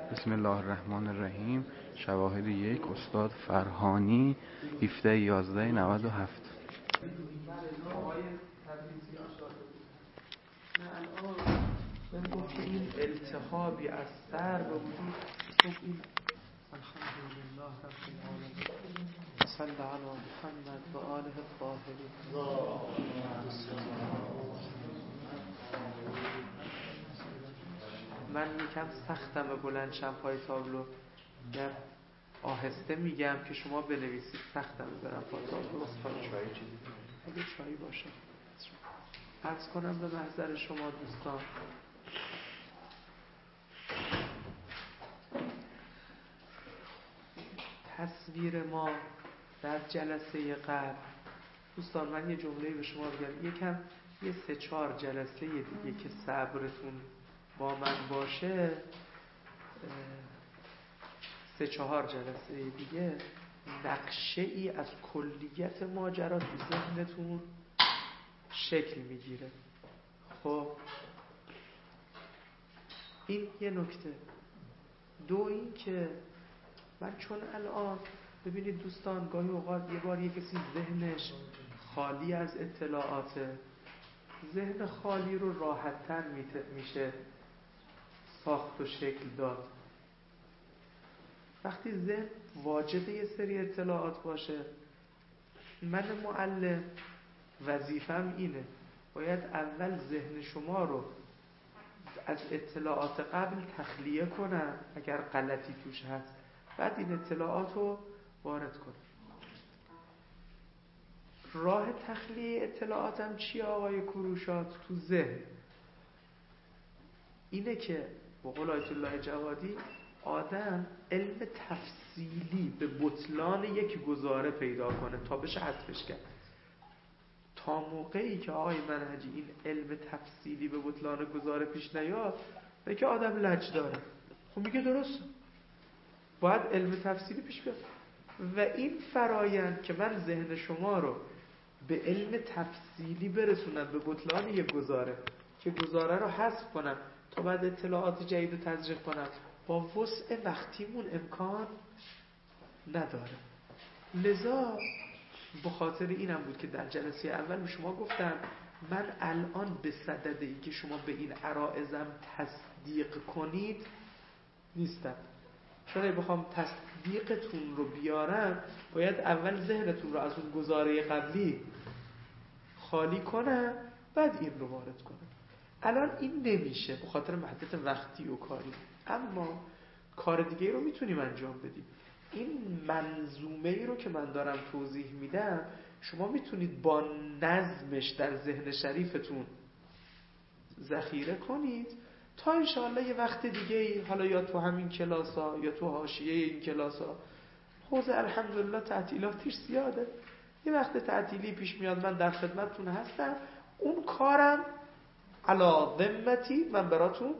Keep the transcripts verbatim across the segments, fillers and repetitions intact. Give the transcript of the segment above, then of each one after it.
بسم الله الرحمن الرحیم. شواهد یک، استاد فرهانی، هفده یازده نود و هفت. من گفت که این التهابی از سر به وجود گفت این الحمدلله رب العالمین صلی علی محمد و آله الطاهرین. من یکم سختم بلند شم پای تابلو، گر آهسته میگم که شما بنویسید، سختم برم پای تابلو. اگه چایی باشه عرض کنم به محضر شما دوستان. تصویر ما در جلسه قبل، دوستان من یه جمله به شما بگم، یکم یه سه چهار جلسه دیگه که صبرتون با من باشه، سه چهار جلسه دیگه نقشه ای از کلیت ماجرا تو ذهنتون شکل میگیره. خب این یه نکته. دو این که من چون الان ببینید دوستان، گاهی اوقات یه بار یه کسی ذهنش خالی از اطلاعاته، ذهن خالی رو راحت‌تر میشه ساخت و شکل داد. وقتی ذهن واجد یه سری اطلاعات باشه، من معلم وظیفم اینه، باید اول ذهن شما رو از اطلاعات قبل تخلیه کنم اگر غلطی توش هست، بعد این اطلاعات رو وارد کنم. راه تخلیه اطلاعاتم چیه آقای کروشات تو ذهن؟ اینه که با قول آیت الله جوادی آدم علم تفصیلی به بطلان یک گزاره پیدا کنه تا بشه حذفش کرد. تا موقعی که آقای منهجی این علم تفصیلی به بطلان گزاره پیش نیاد، میگه آدم لج داره. خب میگه درست، باید علم تفصیلی پیش بیاد. و این فرایند که من ذهن شما رو به علم تفصیلی برسونم به بطلان یک گزاره، که گزاره رو حذف کنم تا بعد اطلاعات جدید رو تزریق کنم، با وسع وقتیمون امکان نداره. لذا به خاطر اینم بود که در جلسه اول به شما گفتم من الان به صدد این که شما به این عرائزم تصدیق کنید نیستم. چون اگه بخوام تصدیقتون رو بیارم، باید اول ذهنتون رو از اون گزاره قبلی خالی کنم، بعد این رو وارد کنم. الان این نمیشه به خاطر محدود وقتی و کاری، اما کار دیگه رو میتونیم انجام بدیم. این منظومه ای رو که من دارم توضیح میدم، شما میتونید با نظمش در ذهن شریفتون ذخیره کنید تا انشاءالله یه وقت دیگه، حالا یا تو همین کلاس ها یا تو حاشیه این کلاس ها، حوزه الحمدلله تعطیلاتش زیاده، یه وقت تعطیلی پیش میاد من در خدمتتون هستم، اون کارم علا ذمتی من براتون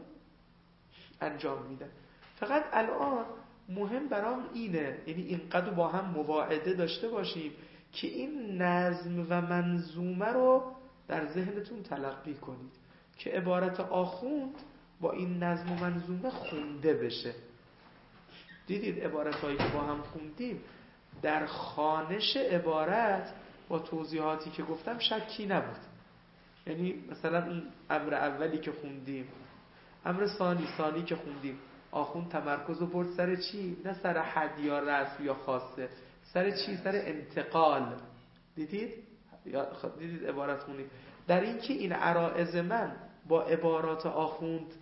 انجام میدم. فقط الان مهم برام اینه، یعنی اینقدر با هم مواعده داشته باشیم که این نظم و منظومه رو در ذهنتون تلقی کنید که عبارت آخوند با این نظم و منظومه خونده بشه. دیدید عبارت هایی که با هم خوندیم در خوانش عبارت با توضیحاتی که گفتم شکی نبود. یعنی مثلا اون امر اولی که خوندیم، امر ثانی ثانی که خوندیم، آخوند تمرکز رو برد سر چی؟ نه سر حد یا رسم یا خاصه، سر چی؟ سر انتقال. دیدید؟ یا دیدید عبارت خوندیم در این که این عرائض من با عبارات آخوند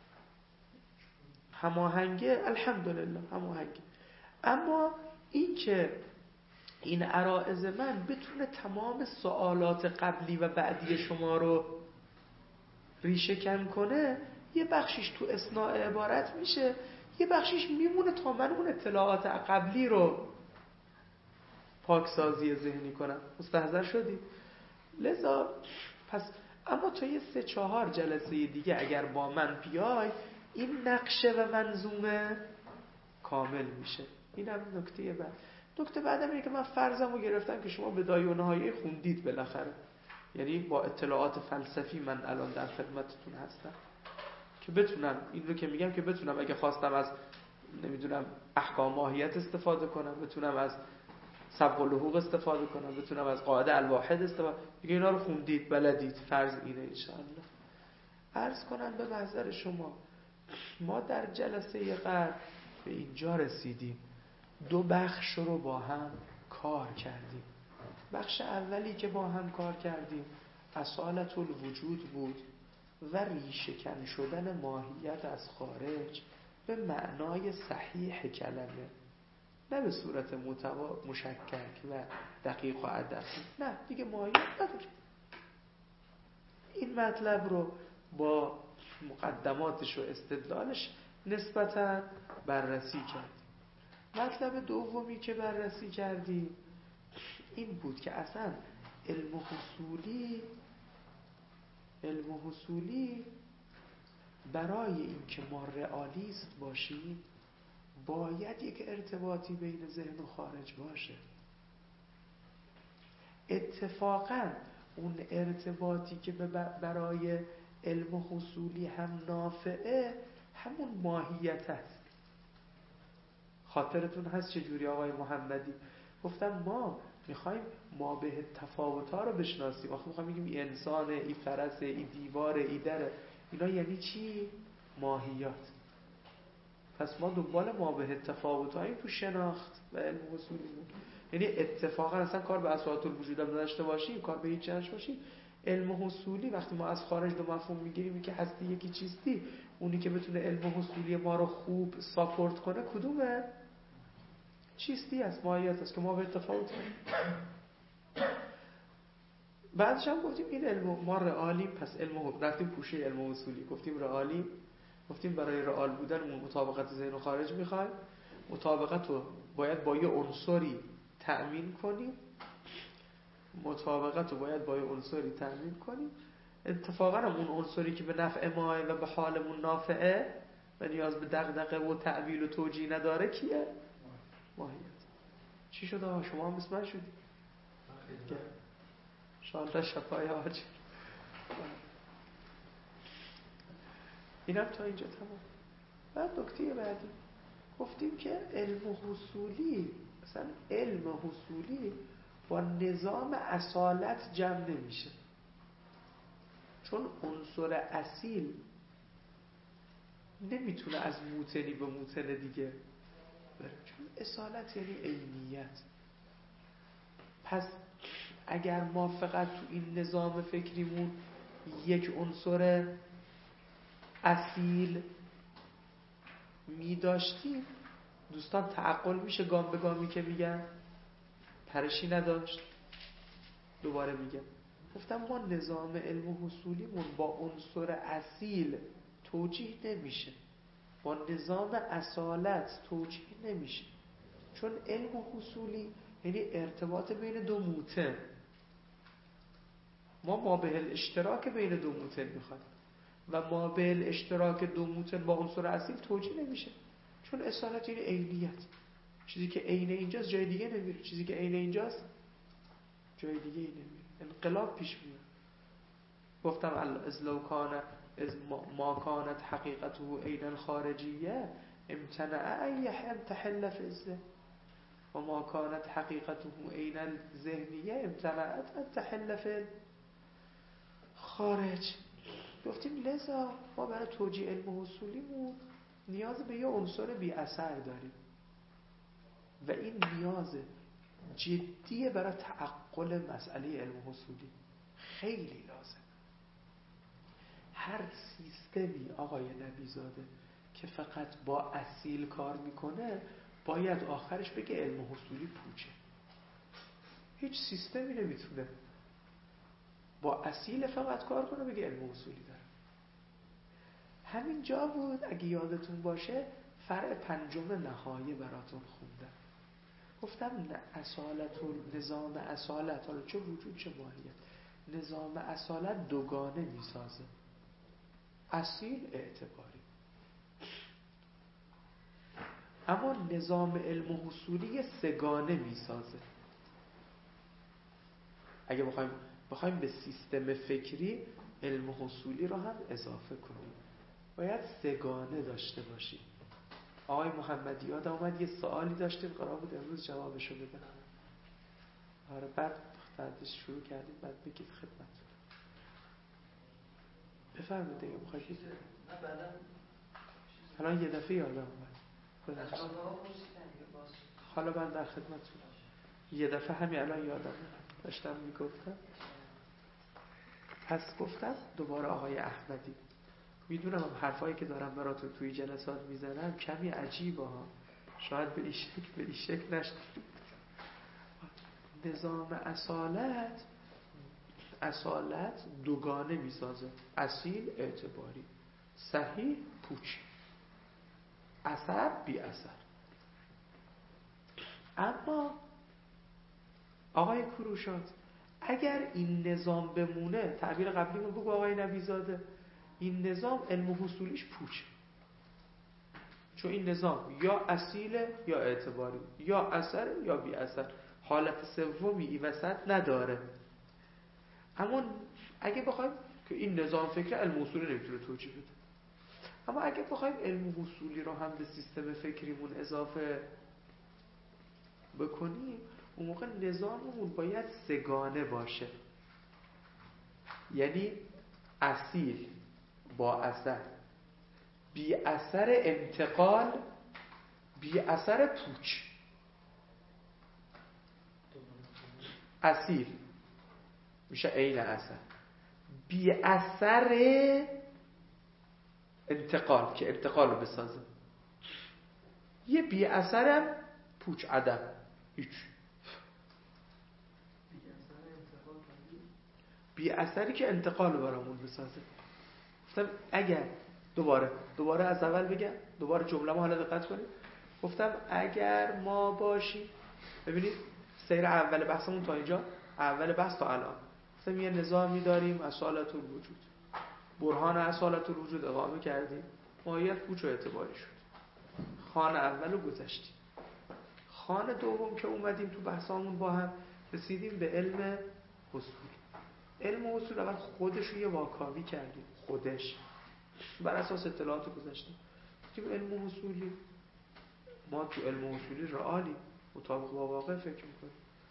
هماهنگه، الحمدلله هماهنگه. اما این که این عرائض من بتونه تمام سوالات قبلی و بعدی شما رو ریشه کن کنه، یه بخشیش تو اثناء عبارت میشه، یه بخشیش میمونه تا من اون اطلاعات قبلی رو پاکسازی ذهنی کنم. مستحضر شدید؟ لذا پس اما تا یه سه چهار جلسه دیگه اگر با من بیای، این نقشه و منظومه کامل میشه. اینم نکته بعد. نکته بعدم اینه که من فرضم رو گرفتم که شما بدایه و نهایه خوندید بالاخره، یعنی با اطلاعات فلسفی من الان در خدمتتون هستم که بتونم این رو که میگم که بتونم اگه خواستم از نمیدونم احکام ماهیت استفاده کنم، بتونم از سبق الحقوق استفاده کنم، بتونم از قاعده الواحد استفاده. دیگه اینا رو خوندید، بلدید، فرض اینه انشاءالله. عرض کنم به محضر شما ما در جلسه قبل به اینجا رسیدیم، دو بخش رو با هم کار کردیم. بخش اولی که با هم کار کردیم اصالت الوجود بود و ریشه‌کن شدن ماهیت از خارج به معنای صحیح کلمه، نه به صورت متوا مشکک و دقیق و عدد، نه دیگه ماهیت نداره. این مطلب رو با مقدماتش و استدلالش نسبتاً بررسی کردیم. مطلب دومی که بررسی کردیم این بود که اصلا علم حصولی علم حصولی برای اینکه ما رئالیست باشیم باید یک ارتباطی بین ذهن و خارج باشه. اتفاقا اون ارتباطی که برای علم حصولی هم نافعه همون ماهیت است. خاطرتون هست چجوری آقای محمدی گفتم ما میخوایم ما به تفاوت‌ها رو بشناسیم. آخه میخوایم بگیم این انسانه، این فرسه، این دیواره، این دره، اینا یعنی چی؟ ماهیات. پس ما دنبال ما به تفاوت‌هایی تو شناخت و علم حصولی بود. یعنی اتفاقا اصلا کار به اساطول وجود هم نداشته باشیم، کار به هیچ نداشته باشیم. علم حصولی وقتی ما از خارج دو مفهوم میگیریم که هستی یکی چیستی، اونی که بتونه علم حصولی ما رو خوب ساپورت کنه کدومه؟ چیستی است، ماهیت است که ما به تفاوت کنیم. بعدش هم گفتیم این علم ما رئالیم، پس علم رفتیم پوشه علم حصولی گفتیم رئالیم. گفتیم برای رئال بودن مطابقت ذهن و خارج میخوایم، مطابقت رو باید با یه عنصری تأمین کنیم مطابقت رو باید با یه عنصری تأمین کنیم اتفاقا اون عنصری که به نفع ماه و به حالمون نافعه و نیاز به دغدغه و تعویل و توجیه نداره کیه؟ ماهیت. چی شد آقا شما هم مثل من شدید؟ شانتا شفای حاج. اینم تا اینجا تمام. بعد نکته بعدی گفتیم که علم حصولی مثلا علم حصولی با نظام اصالت جمع نمیشه، چون عنصر اصیل نمیتونه از موتنی به موتن دیگه بره، چون اصالت یعنی عینیت. پس اگر ما فقط تو این نظام فکریمون یک عنصر اصیل می داشتیم، دوستان تعقل میشه گام به گامی که میگن پرشی نداشت. دوباره میگم گفتم ما نظام علم حصولیمون با عنصر اصیل توجیه نمیشه، با نظام اصالت توجیه نمیشه، چون علم حصولی یعنی ارتباط بین دو موتن. ما ما به الاشتراک بین دو موتن میخوایم و ما به الاشتراک دو موتن با عنصر اصیل توجیه نمیشه، چون اصالت یعنی عینیت. چیزی که عین اینجاست جای دیگه نمیره، چیزی که عین اینجاست جای دیگه ای نمیره، انقلاب پیش میاد. گفتم از لو کان از ما کانت حقیقته عین الخارجیه امتنع ان تحل فی الذهن و ما کانت حقیقته عین الذهنیه امتنعت ان تحل فی الخارج. گفتیم لذا ما برای توجیه علم حصولیمون نیاز به یه عنصر بی اثر داریم و این نیاز جدیه برای تعقل مسئله علم حصولی، خیلی لازم. هر سیستمی آقای نبیزاده که فقط با اصیل کار میکنه باید آخرش بگه علم حصولی پوچه. هیچ سیستمی نمیتونه با اصیل فقط کار کنه بگه علم حصولی داره. همین جا بود اگه یادتون باشه فرع پنجم نهایه براتون خوندم، گفتم نه اصالت و نظام اصالت، حالا چه وجود چه ماهیت، نظام اصالت دوگانه میسازه، اصیل اعتباری. اما نظام علم حصولی سگانه میسازه. اگه بخوایم بخوایم به سیستم فکری علم حصولی رو هم اضافه کنیم باید سگانه داشته باشیم. آقای محمدی یاد اومد یه سوالی داشتیم قرار بود امروز جوابشو بدم. آره بعد بعدش شروع کردیم بعد بگید خدمت. بفرمایید دیگه می‌خواید بگید. نه بعداً الان یه دفعه یادم اومد. حالا من در خدمتتونم. یه دفعه همین الان یادم اومد. داشتم میگفتم. پس گفتم دوباره آقای احمدی. میدونم هم حرفایی که دارم براتون توی جلسات میزنم کمی عجیبه ها. شاید به این شکل به این شکل نشدید. نظام اصالت اصالت دوگانه میسازه. اصیل اعتباری، صحیح پوچ، اثر بی اثر. اما آقای کروشات اگر این نظام بمونه، تعبیر قبلی رو بگو آقای نبیزاده، این نظام علم و حصولیش پوچه. چون این نظام یا اصیله یا اعتباری، یا اثر یا بی اثر، حالت سومی این وسط نداره. اما اگه بخوایم که این نظام فکر علم و حصولی نمیتونه توجیه بده، اما اگه بخوایم علم و حصولی رو هم به سیستم فکریمون اضافه بکنیم، اون موقع نظاممون باید سگانه باشه. یعنی اصیل با اثر، بی اثر انتقال، بی اثر پوچ. اصیل میشه عین اثر، بی اثر انتقال که انتقال رو بسازه، یه بی اثرم پوچ عدم هیچ. بی اثری که انتقال رو برامون بسازه. گفتم اگر دوباره دوباره از اول بگم، دوباره جمله ما حالا دقت کنید. گفتم اگر ما باشیم، ببینید سیر اول بحثمون تا اینجا، اول بحث تا الان گفتم یه نظامی داریم اصالت الوجود، برهان اصالت الوجود اقامه کردیم، ماهیت پوچ و اعتباری شد. خان اول رو گذشتیم. خان دوم که اومدیم تو بحثامون با هم رسیدیم به علم اصول. علم اصول اول خودش رو یه واکاوی کردیم، خودش بر اساس اطلاعات گذاشتیم. گفتیم علم اصولی، ما تو علم اصولی رئالی مطابق با واقع فکر میکنیم.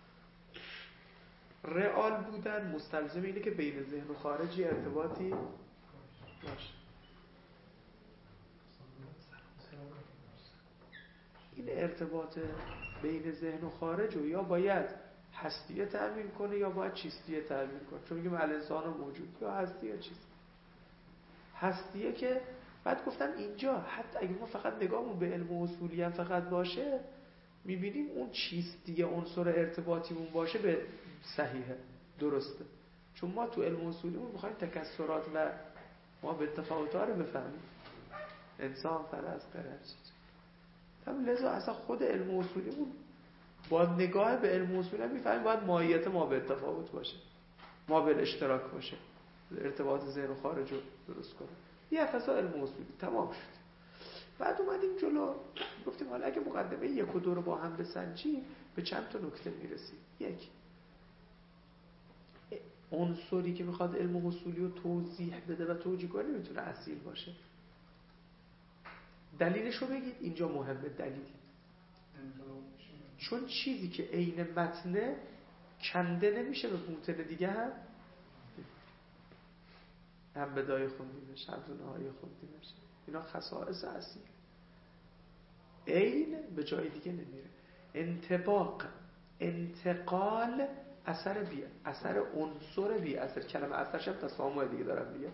رئال بودن مستلزم اینه که بین ذهن و خارجی ارتباطی باشه. این ارتباط بین ذهن و خارج رو یا باید هستیه تأمین کنه یا باید چیستیه تأمین کنه. چون میگیم الانسان موجود، یا هستی یا چیست. هستیه که بعد گفتم اینجا حتی اگه ما فقط نگاهمون به علم و اصولی هم فقط باشه، میبینیم اون چیستیه عنصر ارتباطیمون باشه به صحیحه، درسته. چون ما تو علم و اصولیمون میخوایم تکسرات و ما به تفاوت‌ها رو بفهمیم. انسان فرض قرار هم لذا اصلا خود علم و اصولیمون با نگاه به علم و اصول هم میفهمیم باید ماهیت ما به تفاوت باشه، ما به اشتراک باشه، ارتباط ذهن و خارج رو درست کنه. یه افسا علم و اصولی تمام شد. بعد اومدیم جلو گفتیم حالا اگه مقدمه یک و دو رو با هم بسنجیم به چند تا نکته میرسیم. یک، عنصری که میخواد علم و اصولی رو توضیح بده و توجیه کنه نمیتونه اصیل باشه. دلیلش رو بگید. اینجا مهمه دلیل. چون چیزی که عین متنه کنده نمیشه به متن دیگه هم هم بدای خوندیمش هم دونه‌های خوندیمش. اینا خصائص اصیل. عین به جای دیگه نمیره. انطباق، انتقال، اثر بی اثر عنصر بی اثر. کلمه اثرش هم تسامح دیگه دارم دیگه.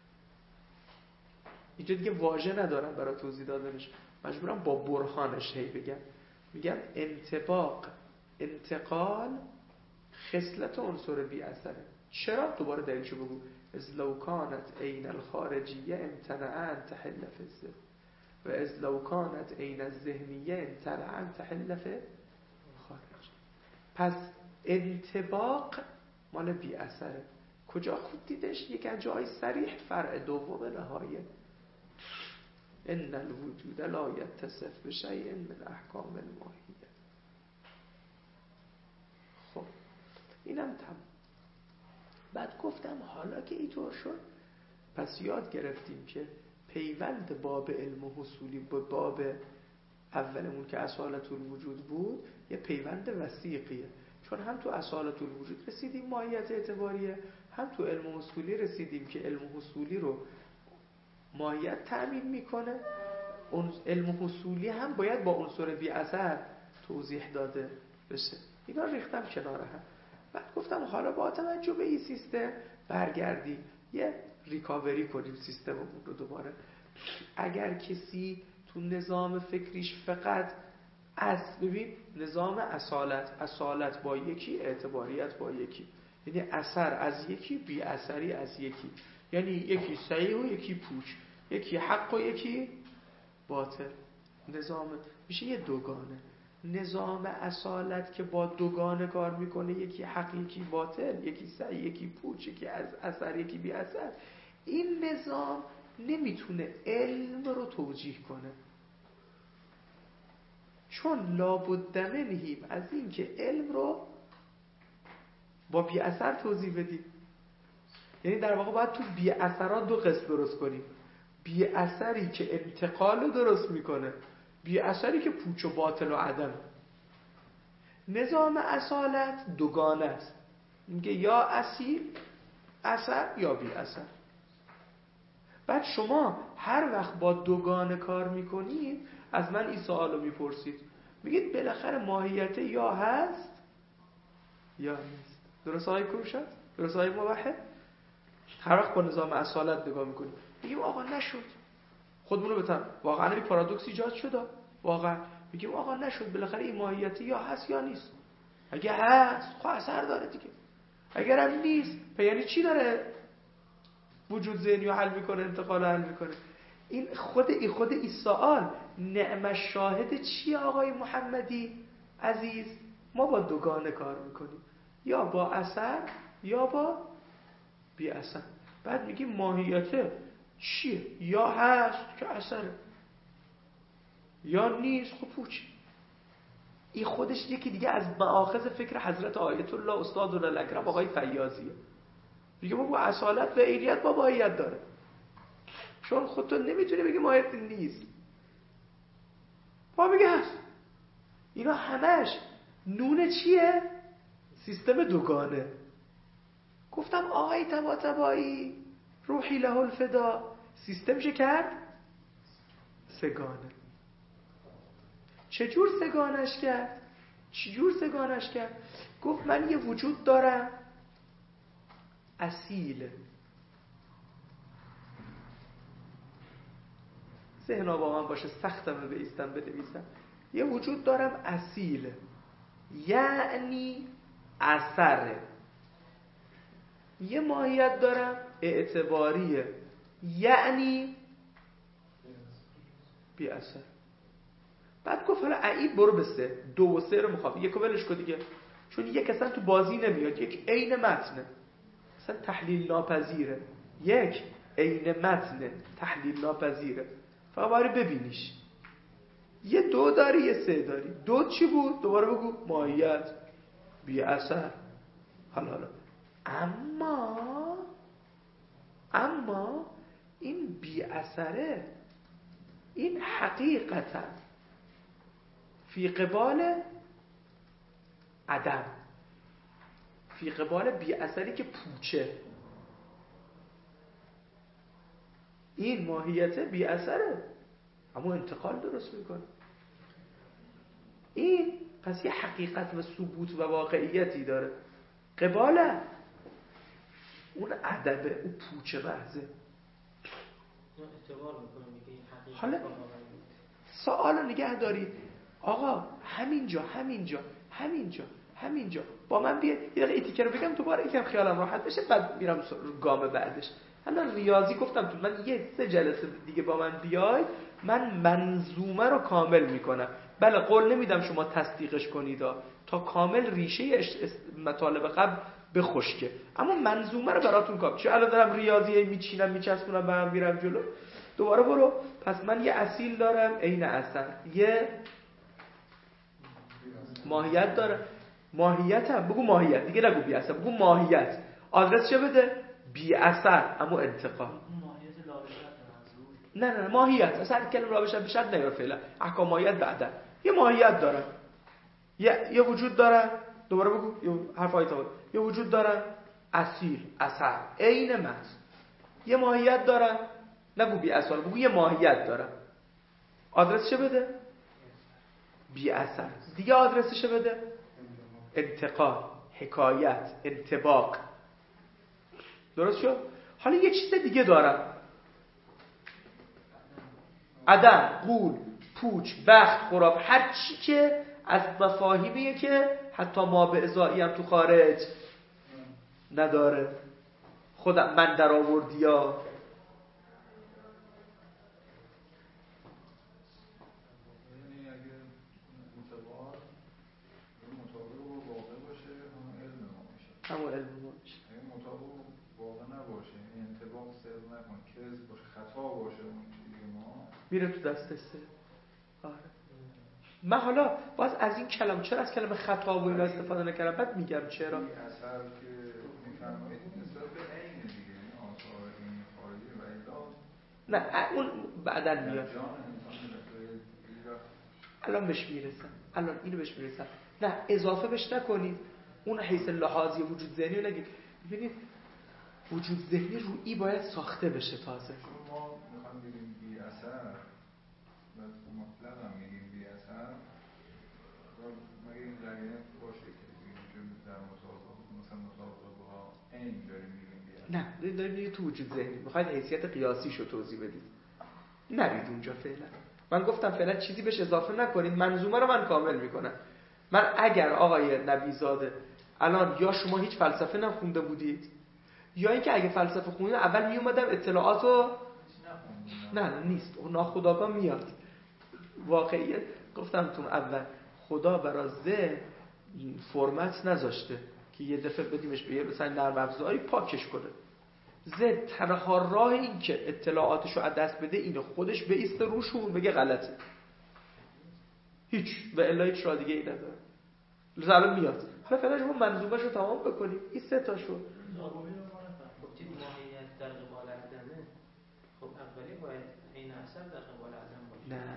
اینجا دیگه واژه ندارم برای توضیح دادنش، مجبورم با برهانش هی بگم. میگم انطباق، انتقال، خصلت عنصر بی اثره. چرا؟ دوباره دلیلشو بگو. از لو کانت عین الخارجیه امتنع ان تحل فی الذهن و از لو کانت عین الذهنیه امتنع ان تحل فی خارج. پس انطباق مال بی اثره. کجا خود دیدش؟ یک از جای صریح فرع دوم نهایه. ان الوجود لا یتصف بشیء من احکام الماهیه. خب اینم تمام. بعد گفتم حالا که اینطور شد پس یاد گرفتیم که پیوند باب علم و حصولی با باب اولمون که اصالت الوجود بود یه پیوند وثیقیه، چون هم تو اصالت الوجود رسیدیم ماهیت اعتباریه، هم تو علم اصولی رسیدیم که علم اصولی رو ماهیت تأمین میکنه. اون علم اصولی هم باید با عنصر بی اثر توضیح داده بشه. اینا ریختم کنار هم. بعد گفتم حالا با توجه به این سیستم برگردیم یه ریکاوری کنیم سیستممون رو دوباره. اگر کسی تو نظام فکریش فقط از ببین نظام اصالت، اصالت با یکی، اعتباریت با یکی، یعنی اثر از یکی، بی اثری از یکی، یعنی یکی صحیح و یکی پوچ، یکی حق و یکی باطل. نظام میشه یه دوگانه. نظام اصالت که با دوگانه کار میکنه، یکی حق یکی باطل، یکی صحیح یکی پوچ، یکی از اثر یکی بی اثر، این نظام نمیتونه علم رو توجیه کنه، چون لابد منهیم از این که علم رو با بی اثر توضیح بدیم. یعنی در واقع باید تو بی اثرات دو قسم درست کنیم، بی اثری که انتقال رو درست میکنه، بی اثری که پوچ و باطل و عدم. نظام اصالت دوگانه است، میگه یا اصیل اثر یا بی اثر. بعد شما هر وقت با دوگانه کار میکنید از من این سوال رو میپرسید، میگید بالاخره ماهیت یا هست یا نیست. درست های کروشت؟ درست های موحد؟ هر وقت با نظام اصالت نگاه میکنیم میگیم آقا نشد، خودمونو بتن واقعا این پارادوکس ایجاد شده، واقعا میگیم آقا نشد، بالاخره این ماهیت یا هست یا نیست. اگه هست خب اثر داره دیگه، اگر هم نیست پس یعنی چی داره وجود ذهنی رو حل میکنه، انتقال رو حل میکنه. این خود این خود این سوال نعم شاهد چیه آقای محمدی عزیز؟ ما با دوگانه کار میکنیم، یا با اثر یا با بی اثر. بعد میگیم ماهیت چیه؟ یا هست که اثره، یا نیست خب پوچ. این خودش یکی دیگه از مآخذ فکر حضرت آیت الله استاد الاکرم آقای فیاضیه. میگه ما با اصالت و عینیت با ماهیت داره، چون خود تو نمیتونی بگی ماهیت نیست، ما میگه هست. اینا همش نون چیه؟ سیستم دوگانه. گفتم آقای طباطبایی روحی له الفدا سیستمش کرد سگانه. چجور سگانش کرد؟ چجور سگانش کرد؟ گفت من یه وجود دارم اصیل، ذهنا با من باشه سختمه بایستم بنویسم، یه وجود دارم اصیل یعنی اثره، یه ماهیت دارم اعتباریه یعنی بی اثر. بعد گفت حالا عیب برو به سه، دو و سه رو میخوام یکو ولش کن دیگه، چون یک اصلا تو بازی نمیاد، یک عین متنه اصلا تحلیل ناپذیره، یک عین متنه تحلیل ناپذیره، فقط باید ببینیش. یه دو داری یه سه داری، دو چی بود؟ دوباره بگو ماهیت بی اثر. حالا حالا اما اما این بی اثره، این حقیقتا فی قبال عدم، فی قبال بی اثری که پوچه. این ماهیت بی اثره اما انتقال درست میکنه. این پس یه حقیقت و ثبوت و واقعیتی داره، قباله اون عدبه، اون پوچه محضه. حالا سوالو نگه دارید آقا همینجا همینجا همینجا همینجا با من بیا یه دقیقه ایتیکه رو بگم دوباره یکم خیالم راحت بشه، بعد میرم گام بعدش. الان ریاضی گفتم تو من یه سه جلسه دیگه با من بیای من منظومه رو کامل میکنم. بله قول نمیدم شما تصدیقش کنید تا کامل ریشه مطالب قبل بخشکه، اما منظومه رو براتون کامل. چون الان دارم ریاضی میچینم میچسبونم به هم میرم جلو. دوباره برو. پس من یه اصیل دارم عین اثر، یه ماهیت دارم. ماهیتم بگو ماهیت دیگه، نگو بی اثر، بگو ماهیت. آدرس چه بده؟ بی اثر اما انتقال. نه نه ماهیت، اصلا کلمه رابطه به شرط نیار فعلا، احکام ماهیت بعدا. یه ماهیت دارن، یه یه وجود دارن. دوباره بگو یه حرف آیت بود. یه وجود دارن، اصیل، اثر، عین محض. یه ماهیت دارن، نگو بی اثر، بگو یه ماهیت دارن. آدرسش بده بی اثر. دیگه آدرسش بده انتقال، حکایت، انطباق. درست شد؟ حالا یه چیز دیگه دارن، عدم، قول، پوچ، بخت، خراب، هر چی که از مفاهیمیه که حتی ما به ازایی هم تو خارج نداره. خودم من در آوردی ها. همون علم ما میشه. اگه مطابق واقع نباشه، این انطباق صرف نکن، کذب باشه، خطا باشه، اون چیزی ما میره تو دست سه. آره. من حالا باز از این کلمه، چرا از کلمه خطا و اینا استفاده نکردم؟ بعد میگم چرا. این اثر که میفرمایید نسبت به عین دیگه، این آثار این خارجی و الا نه اون بعداً میاد. جان انسان الان بهش میرسم. الان اینو بهش میرسم. نه اضافه بهش نکنید. اون حیث لحاظی وجود ذهنی رو نگید. ببینید وجود ذهنی رویی باید ساخته بشه تازه. ما میخوام بگیم بی اثر و مطلق هم میگیم بی اثر، مگه این قرینه باشه که در مطابق مثلا مطابق با عین داریم میگیم بی اثر؟ نه داریم میگیم تو وجود ذهنی میخواید حیثیت قیاسیش رو توضیح بدید. نرید اونجا فعلا. من گفتم فعلا چیزی بهش اضافه نکنید. منظومه رو من کامل میکنم. من اگر آقای نبیزاده الان یا شما هیچ فلسفه نخونده بودید یا اینکه اگه فلسفه خوندید اول می اومدم اطلاعاتو نه نه نیست اون ناخودآگاه میاد. واقعی گفتم تون اول خدا برای ذهن فرمت نذاشته که یه دفعه بدیمش به یه مثلا نرم افزاری پاکش کنه. ذهن تنها راه این که اطلاعاتشو از دست بده اینه خودش بیسته روشون بگه غلطه. هیچ و الا هیچ راه دیگه ای نداره. لذا الان میاد. حالا فعلا شما منظومش رو تمام بکنیم. این سه تاشو گفتید ماهیت در قبال عدمه. خب اولی باید این اثر در قبال عدم باشه. نه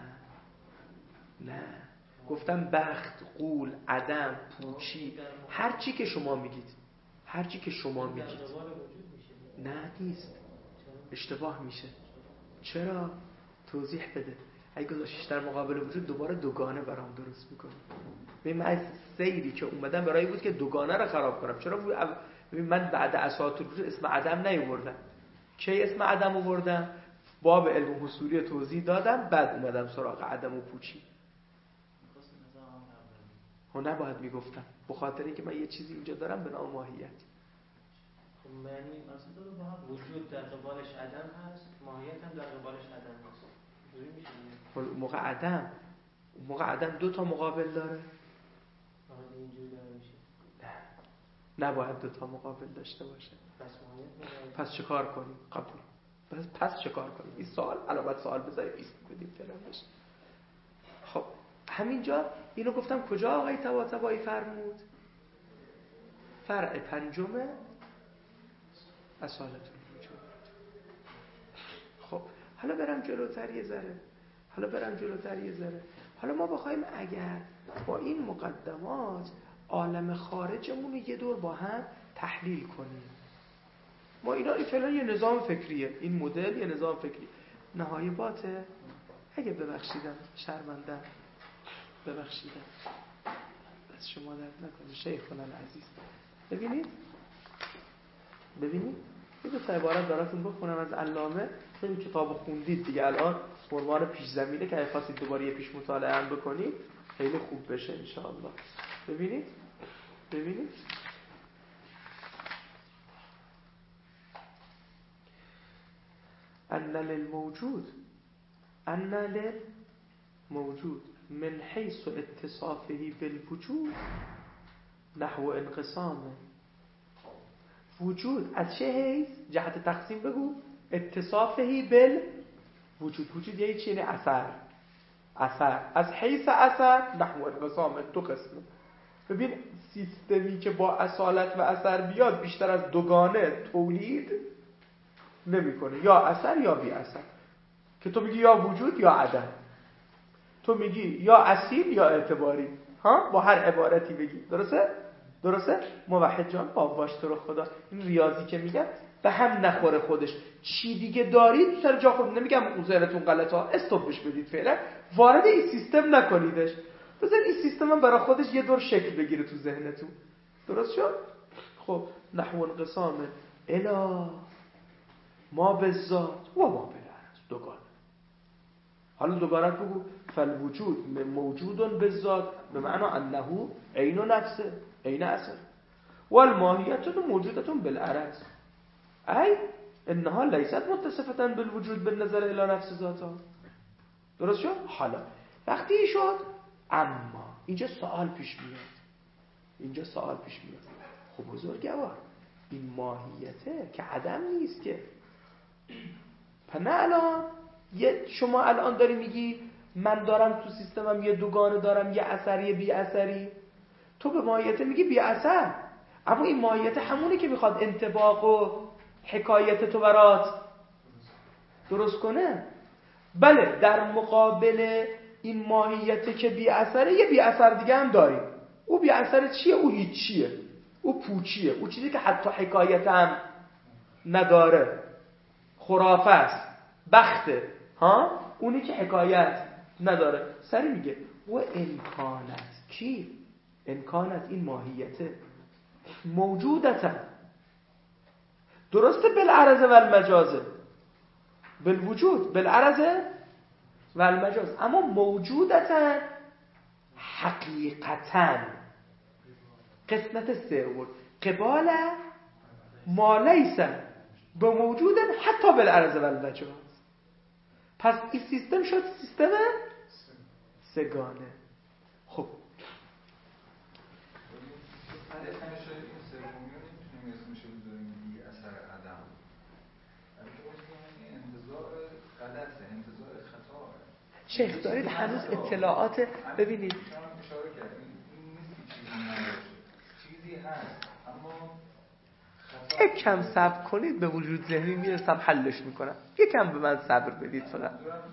نه گفتم بخت، قول، عدم، پوچی، هر چی که شما میگید هر چی که شما میگید در قبال وجود میشه. نه نیست. اشتباه میشه. چرا؟ توضیح بده. اگه گذاشتیش در مقابل وجود دوباره دوگانه برام درست میکنه. ببین من از سیری که اومدم برای بود که دوگانه رو خراب کنم. چرا؟ ببین من بعد اساطیر الوجود اسم عدم نیاوردم. کی اسم عدم آوردم؟ باب علم حصولی توضیح دادم بعد اومدم سراغ عدم و پوچی. ها نباید میگفتم به خاطر اینکه من یه چیزی اینجا دارم به نام ماهیت. خب معنی اصلا با هم وجود در قبالش عدم هست، ماهیت هم در قبالش عدم هست. جوری میشه. اون موقع عدم اون موقع عدم دو تا مقابل داره. فقط اینجوری داره میشه. نه نباید دو تا مقابل داشته باشه. پس ماهیت پس چه کار کنیم؟ قبول. پس پس چه کار کنیم؟ این سوال علامت سوال بذاریم ایست بدیم فعلا بشه. خب همینجا اینو گفتم کجا آقای طباطبایی فرمود؟ فرع پنجم اصالت الوجود. خب حالا برم جلوتر یه ذره. حالا برم جلوتر یه ذره. حالا ما بخوایم اگر با این مقدمات عالم خارجمون رو یه دور با هم تحلیل کنیم. ما اینا این فعلا یه نظام فکریه. این مدل یه نظام فکری. نهایباته. اگه ببخشیدم شرمندم ببخشیدم از شما درد نکنه شیخنا العزیز. ببینید ببینید یه دو تا عبارت براتون بخونم از علامه. این کتاب خوندید دیگه الان عنوان پیش زمینه که اگه خواستید دوباره یه پیش مطالعه هم بکنید خیلی خوب بشه انشاءالله. ببینید ببینید ان للموجود ان للموجود من حیث اتصافه بالوجود نحو انقسامه. وجود از چه حیث؟ جهت تقسیم بگو. اتصافه بالوجود. وجود یعنی چی؟ یعنی اثر. اثر از حیث اثر نحو انقسامه. دو قسمه. ببین سیستمی که با اصالت و اثر بیاد بیشتر از دوگانه تولید نمیکنه. یا اثر یا بی اثر. که تو میگی یا وجود یا عدم، تو میگی یا اصیل یا اعتباری، ها با هر عبارتی بگی. درسته؟ درسته؟ موحد جان باباش تو رو خدا، این ریاضی که میگن به هم نخوره خودش. چی دیگه دارید سر جا خود، نمیگم اون ذهنتون غلطه ها، استوپش بدید فعلا، وارد این سیستم نکنیدش، بذار این سیستم هم برای خودش یه دور شکل بگیره تو ذهنتون. درست شد؟ خب نحو انقسام الا ما بالذات و ما بالعرض، دوگانه. حالا دوباره بگو فالوجود موجود بالذات به معنی انه عین نفسه، عین اثر، والماهیت موجودة بالعرض ای انها لیست متصفة بالوجود بالنظر الى نفس ذاتها. درست شد؟ حالا وقتی شد اما اینجا سوال پیش میاد، اینجا سوال پیش میاد خب بزرگوار این ماهیته که عدم نیست که، پس نه الان یه شما الان داری میگی من دارم تو سیستمم یه دوگانه دارم، یه اثری بی اثری، تو به ماهیته میگی بی اثر، اما این ماهیت همونه که میخواد انطباق و حکایت تو برات درست کنه. بله در مقابل این ماهیت که بی اثره یه بی اثر دیگه هم داریم. او بی اثر چیه؟ او هیچیه، او پوچیه، او چیزی که حتی حکایت هم نداره، خرافه است، بخته، ها اونی که حکایت نداره. سری میگه و امکانت کی؟ امکانت این ماهیته موجودتا، درسته بالعرض و المجازه، بالوجود بالعرض و المجاز، اما موجودتا حقیقتا. قسمت سوم قبال ما لیس به موجود حتی بالعرض و المجاز. پس این سیستم شد سیستم سگانه. خب شیخ دارید هنوز اطلاعات ببینید چیزی هست اما یک کم صبر کنید، به وجود ذهنی میرسم حلش میکنم، یک کم به من صبر بدید فقط.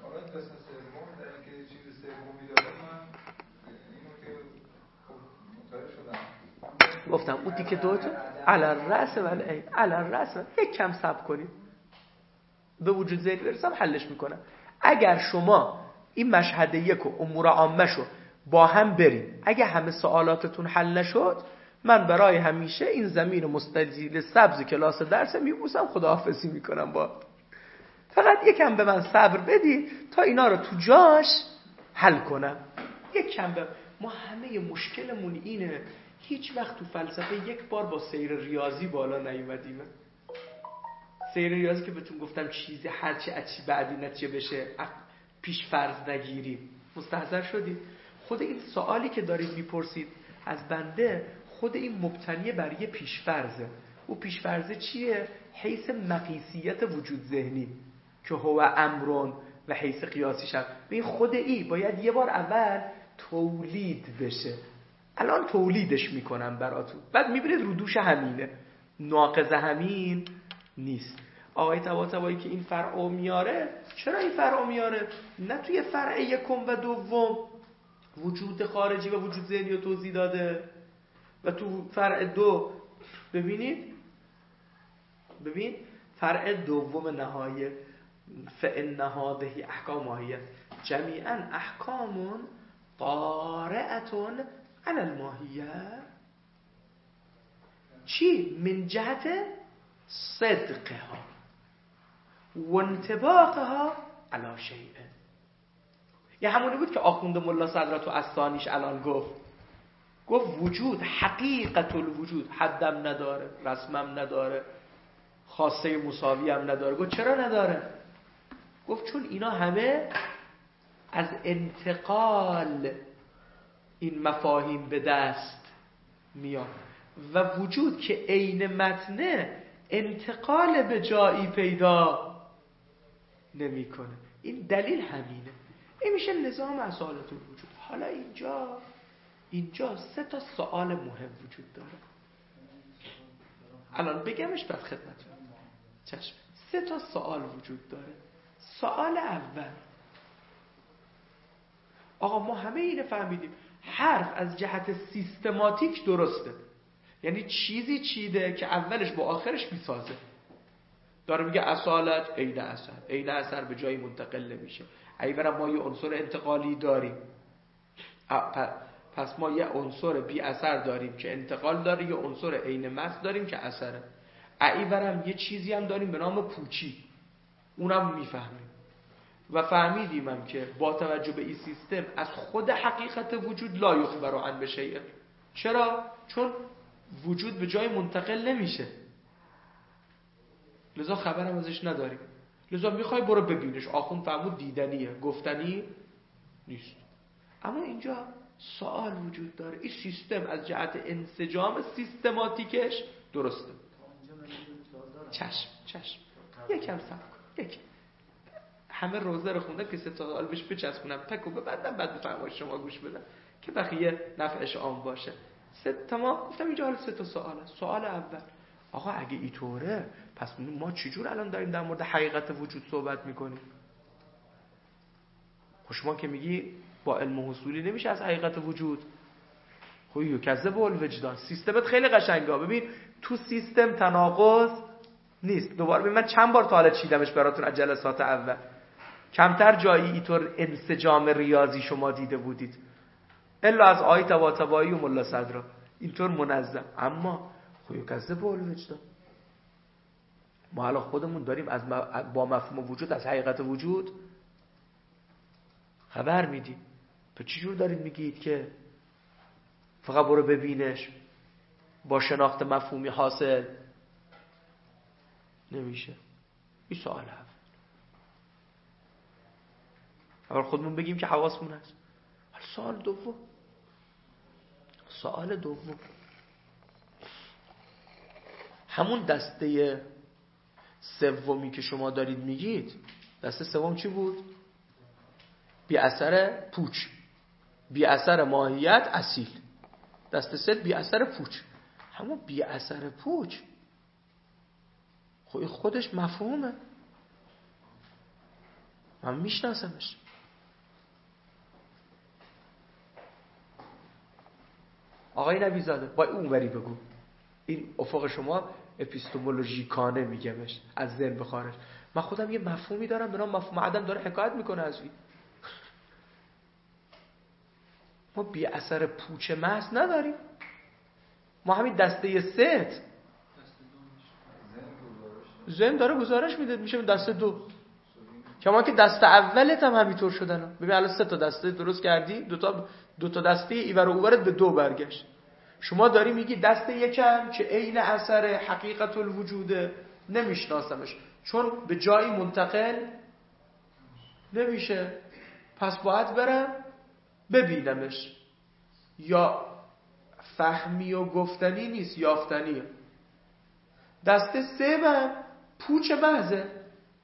گفتم اون دیگه دوتو علی الرأس و العین، علی الرأس، یک کم صبر کنید به وجود ذهنی برسم حلش میکنم. اگر شما این مشهد یک و امور عامه‌شو با هم بریم، اگه همه سوالاتتون حل نشد، من برای همیشه این زمین مستطیل سبز کلاس درس میبوسم، خداحافظی میکنم با. فقط یکم به من صبر بدید تا اینا رو تو جاش حل کنم. یکم به ما همه مشکلمون اینه، هیچ وقت تو فلسفه یک بار با سیر ریاضی بالا نیومدیم. سیر ریاضی که بهتون گفتم چیزی هر چی از چی بعدی نتیجه بشه پیش فرض نگیریم، مستحضر شدید؟ خود این سوالی که دارید میپرسید از بنده، خود این مبتنی بر یه پیشفرضه. او پیشفرضه چیه؟ حیث مقیسیت وجود ذهنی که هو امرون و حیث قیاسی شد. این خود ای باید یه بار اول تولید بشه. الان تولیدش میکنم براتون، بعد میبرید رو دوش همینه، ناقض همین نیست. آقای طباطبایی که این فرع میاره، چرا این فرع میاره؟ نه توی فرع یکم و دوم وجود خارجی و وجود ذهنی رو توضیح داده و تو فرع دو ببینید، ببین فرع دوم نهایه فإن هذه احکام ماهیت جمیعا احکام طارئة علی الماهیه. چی؟ من جهت صدقها و انطباقها علی شیء. یه همونی بود که آخوند ملا صدرا تو اسانیش الان گفت، گفت وجود حقیقت الوجود حدم نداره، رسمم نداره، خاصه مساوی هم نداره. گفت چرا نداره؟ گفت چون اینا همه از انتقال این مفاهیم به دست میاد و وجود که عین متنه انتقال به جایی پیدا نمیکنه. این دلیل همینه. این میشه نظام اصالت الوجود. حالا اینجا اینجا سه تا سوال مهم وجود داره. الان بگمش بعد خدمتتون. چشم. سه تا سوال وجود داره. سوال اول، آقا ما همه اینو فهمیدیم، حرف از جهت سیستماتیک درسته، یعنی چیزی چیده که اولش با آخرش میسازه. داره میگه اصالت عین اثر، عین اثر به جایی منتقل نمیشه. ایورم ما یه عنصر انتقالی داریم، پس ما یه عنصر بی اثر داریم که انتقال داره، یه عنصر عین مس داریم که اثره. ایورم یه چیزی هم داریم به نام پوچی، اونم میفهمیم و فهمیدیم هم که با توجه به این سیستم از خود حقیقت وجود لا یخبر عن بشیء. چرا؟ چون وجود به جای منتقل نمیشه، لذا خبرم ازش نداریم. لذا میخوای برو ببینش، آخوند فرمود دیدنیه، گفتنی نیست. اما اینجا سوال وجود داره، این سیستم از جهت انسجام سیستماتیکش درسته. چشم چشم یکم صبر کن، یک همه روزه رو خوندم که سه تا سوال بهش بچسبونم تکو ببندم، بعد بفرمایید شما گوش بدن که بقیه نفعش عام باشه. سه تمام گفتم اینجا حالا سه تا سواله. سوال اول، آقا اگه اینطوره پس ما چجور الان داریم در مورد حقیقت وجود صحبت میکنیم؟ خب شما که میگی با علم حصولی نمیشه از حقیقت وجود. خب یکذب الوجدان، سیستمت خیلی قشنگه، ببین تو سیستم تناقض نیست. دوباره ببین من چند بار تا حالا چیدمش براتون از جلسات اول، کمتر جایی اینطور انسجام ریاضی شما دیده بودید الا از آیه طباطبایی و ملا صدرا، اینطور منظم. اما خب یکذب الوجدان، ما الان خودمون داریم از با مفهوم وجود از حقیقت وجود خبر میدیم. تو چجور دارید میگید که فقط برو ببینش، با شناخت مفهومی حاصل نمیشه؟ این سوال هست. اول خودمون بگیم که حواسمون هست. حالا سوال دوم، سوال دوم همون دسته سومی که شما دارید میگید، دسته سوم چی بود؟ بی اثر پوچ، بی اثر ماهیت اصیل. دسته سه بی اثر پوچ. همون بی اثر پوچ خب این خودش مفهومه، من میشناسمش. آقای نبیزاده با اونوری بگو، این افق شما اپیستمولوژیکانه میگمش، از ذهن به خارج. من خودم یه مفهومی دارم به نام مفهوم عدم، داره حکایت میکنه از این. ما بی اثر پوچ محض نداریم، ما همین دسته ست ذهن داره گزارش میده، میشه دسته دو. کما که دسته اولت هم همینطور شدن. ببین الان سه تا دسته درست کردی، دو تا دو تا دسته ایور و اوورت به دو برگشت. شما داری میگی دسته یکم که عین اثر حقیقت الوجوده، نمیشناسمش چون به جایی منتقل نمیشه، پس باید برم ببینمش. یا فهمی و گفتنی نیست، یافتنیه. دسته سه من پوچ محضه،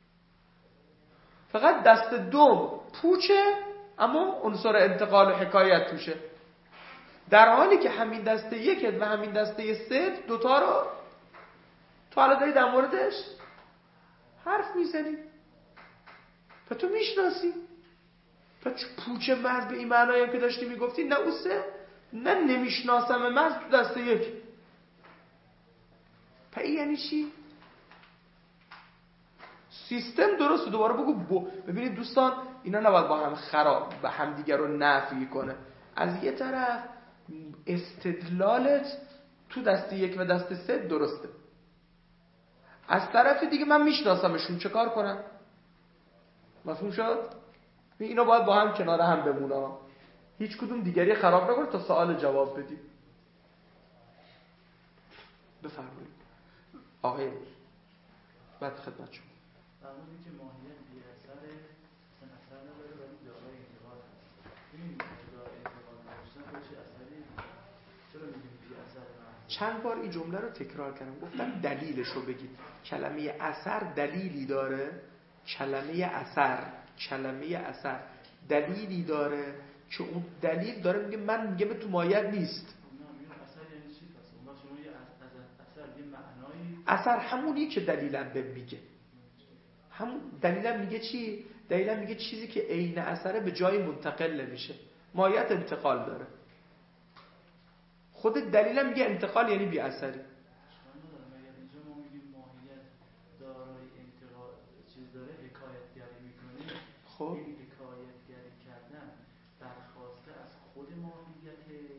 فقط دست دوم پوچه اما عنصر انتقال و حکایت توشه، در حالی که همین دسته یکت و همین دسته سه دوتا رو تو حالا داری در موردش حرف میزنی، پس تو میشناسی. پس پوچ محض به این معنایی هم که داشتی میگفتی، نه او سه نه نمیشناسم محض تو دسته یک. پس این یعنی چی؟ سیستم درسته. دوباره بگو بو. ببینید دوستان، اینا نباید با هم خراب و همدیگر رو نفی کنه. از یه طرف استدلالت تو دسته یک و دسته سه درسته، از طرف دیگه من میشناسمشون، چه کار کنم؟ مفهوم شد؟ اینا باید با هم کنار هم بمونه، هیچ کدوم دیگری خراب نکنه تا سوال جواب بدیم. بفرمایید آقای بعد خدمت شما. فرمودید که ماهیت بی اثر سن اثر نداره ولی دارای انتقال هست. این دارای انتقال داشتن خود چه اثری؟ چرا میگیم بی اثر محض؟ چند بار این جمله رو تکرار کردم، گفتم دلیلش رو بگید. کلمه اثر دلیلی داره، کلمه اثر کلمه اثر دلیلی داره که اون دلیل داره میگه من میگم تو ماهیت نیست. نه میگم اثر یعنی چی پس؟ اون وقت شما یه اثر یه معنایی، اثر همونی که دلیلم به میگه، همون دلیلم میگه چی؟ دلیلم میگه چیزی که عین اثره به جای منتقل نمیشه، ماهیت انتقال داره. خود دلیلم میگه انتقال یعنی بی اثری. اینجا ما میگیم ماهیت دارای انتقال چیز داره، حکایتگری میکنه. خب این حکایتگری کردن برخواسته از خود ماهیت.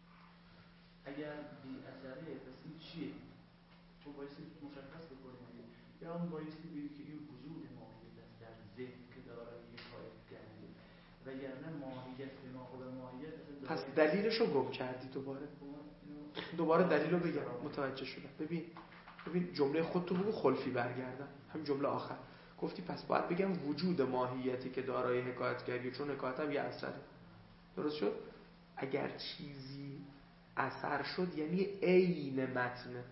اگر بی اثره پس این چیه؟ تو بایستی مشخص بکنیم یا هم بایستی بگی که این وجود ماهیت است در ذهن که دارای حکایتگری، وگرنه ماهیت به ما خود ماهیت پس دلیلشو گم کردی. دوباره دوباره دلیلو بگم متوجه شدم. ببین ببین جمله خودتو بگو خلفی برگردم. همین جمله آخر گفتی پس باید بگم وجود ماهیتی که دارای حکایتگری، چون حکایت هم یه اثره. درست شد؟ اگر چیزی اثر شد یعنی عین متن،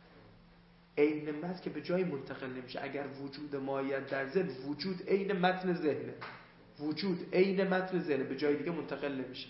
عین متن که به جای منتقل نمیشه. اگر وجود ماهیت در ذهن، وجود عین متن ذهنه، وجود عین متن ذهنه، به جای دیگه منتقل نمیشه.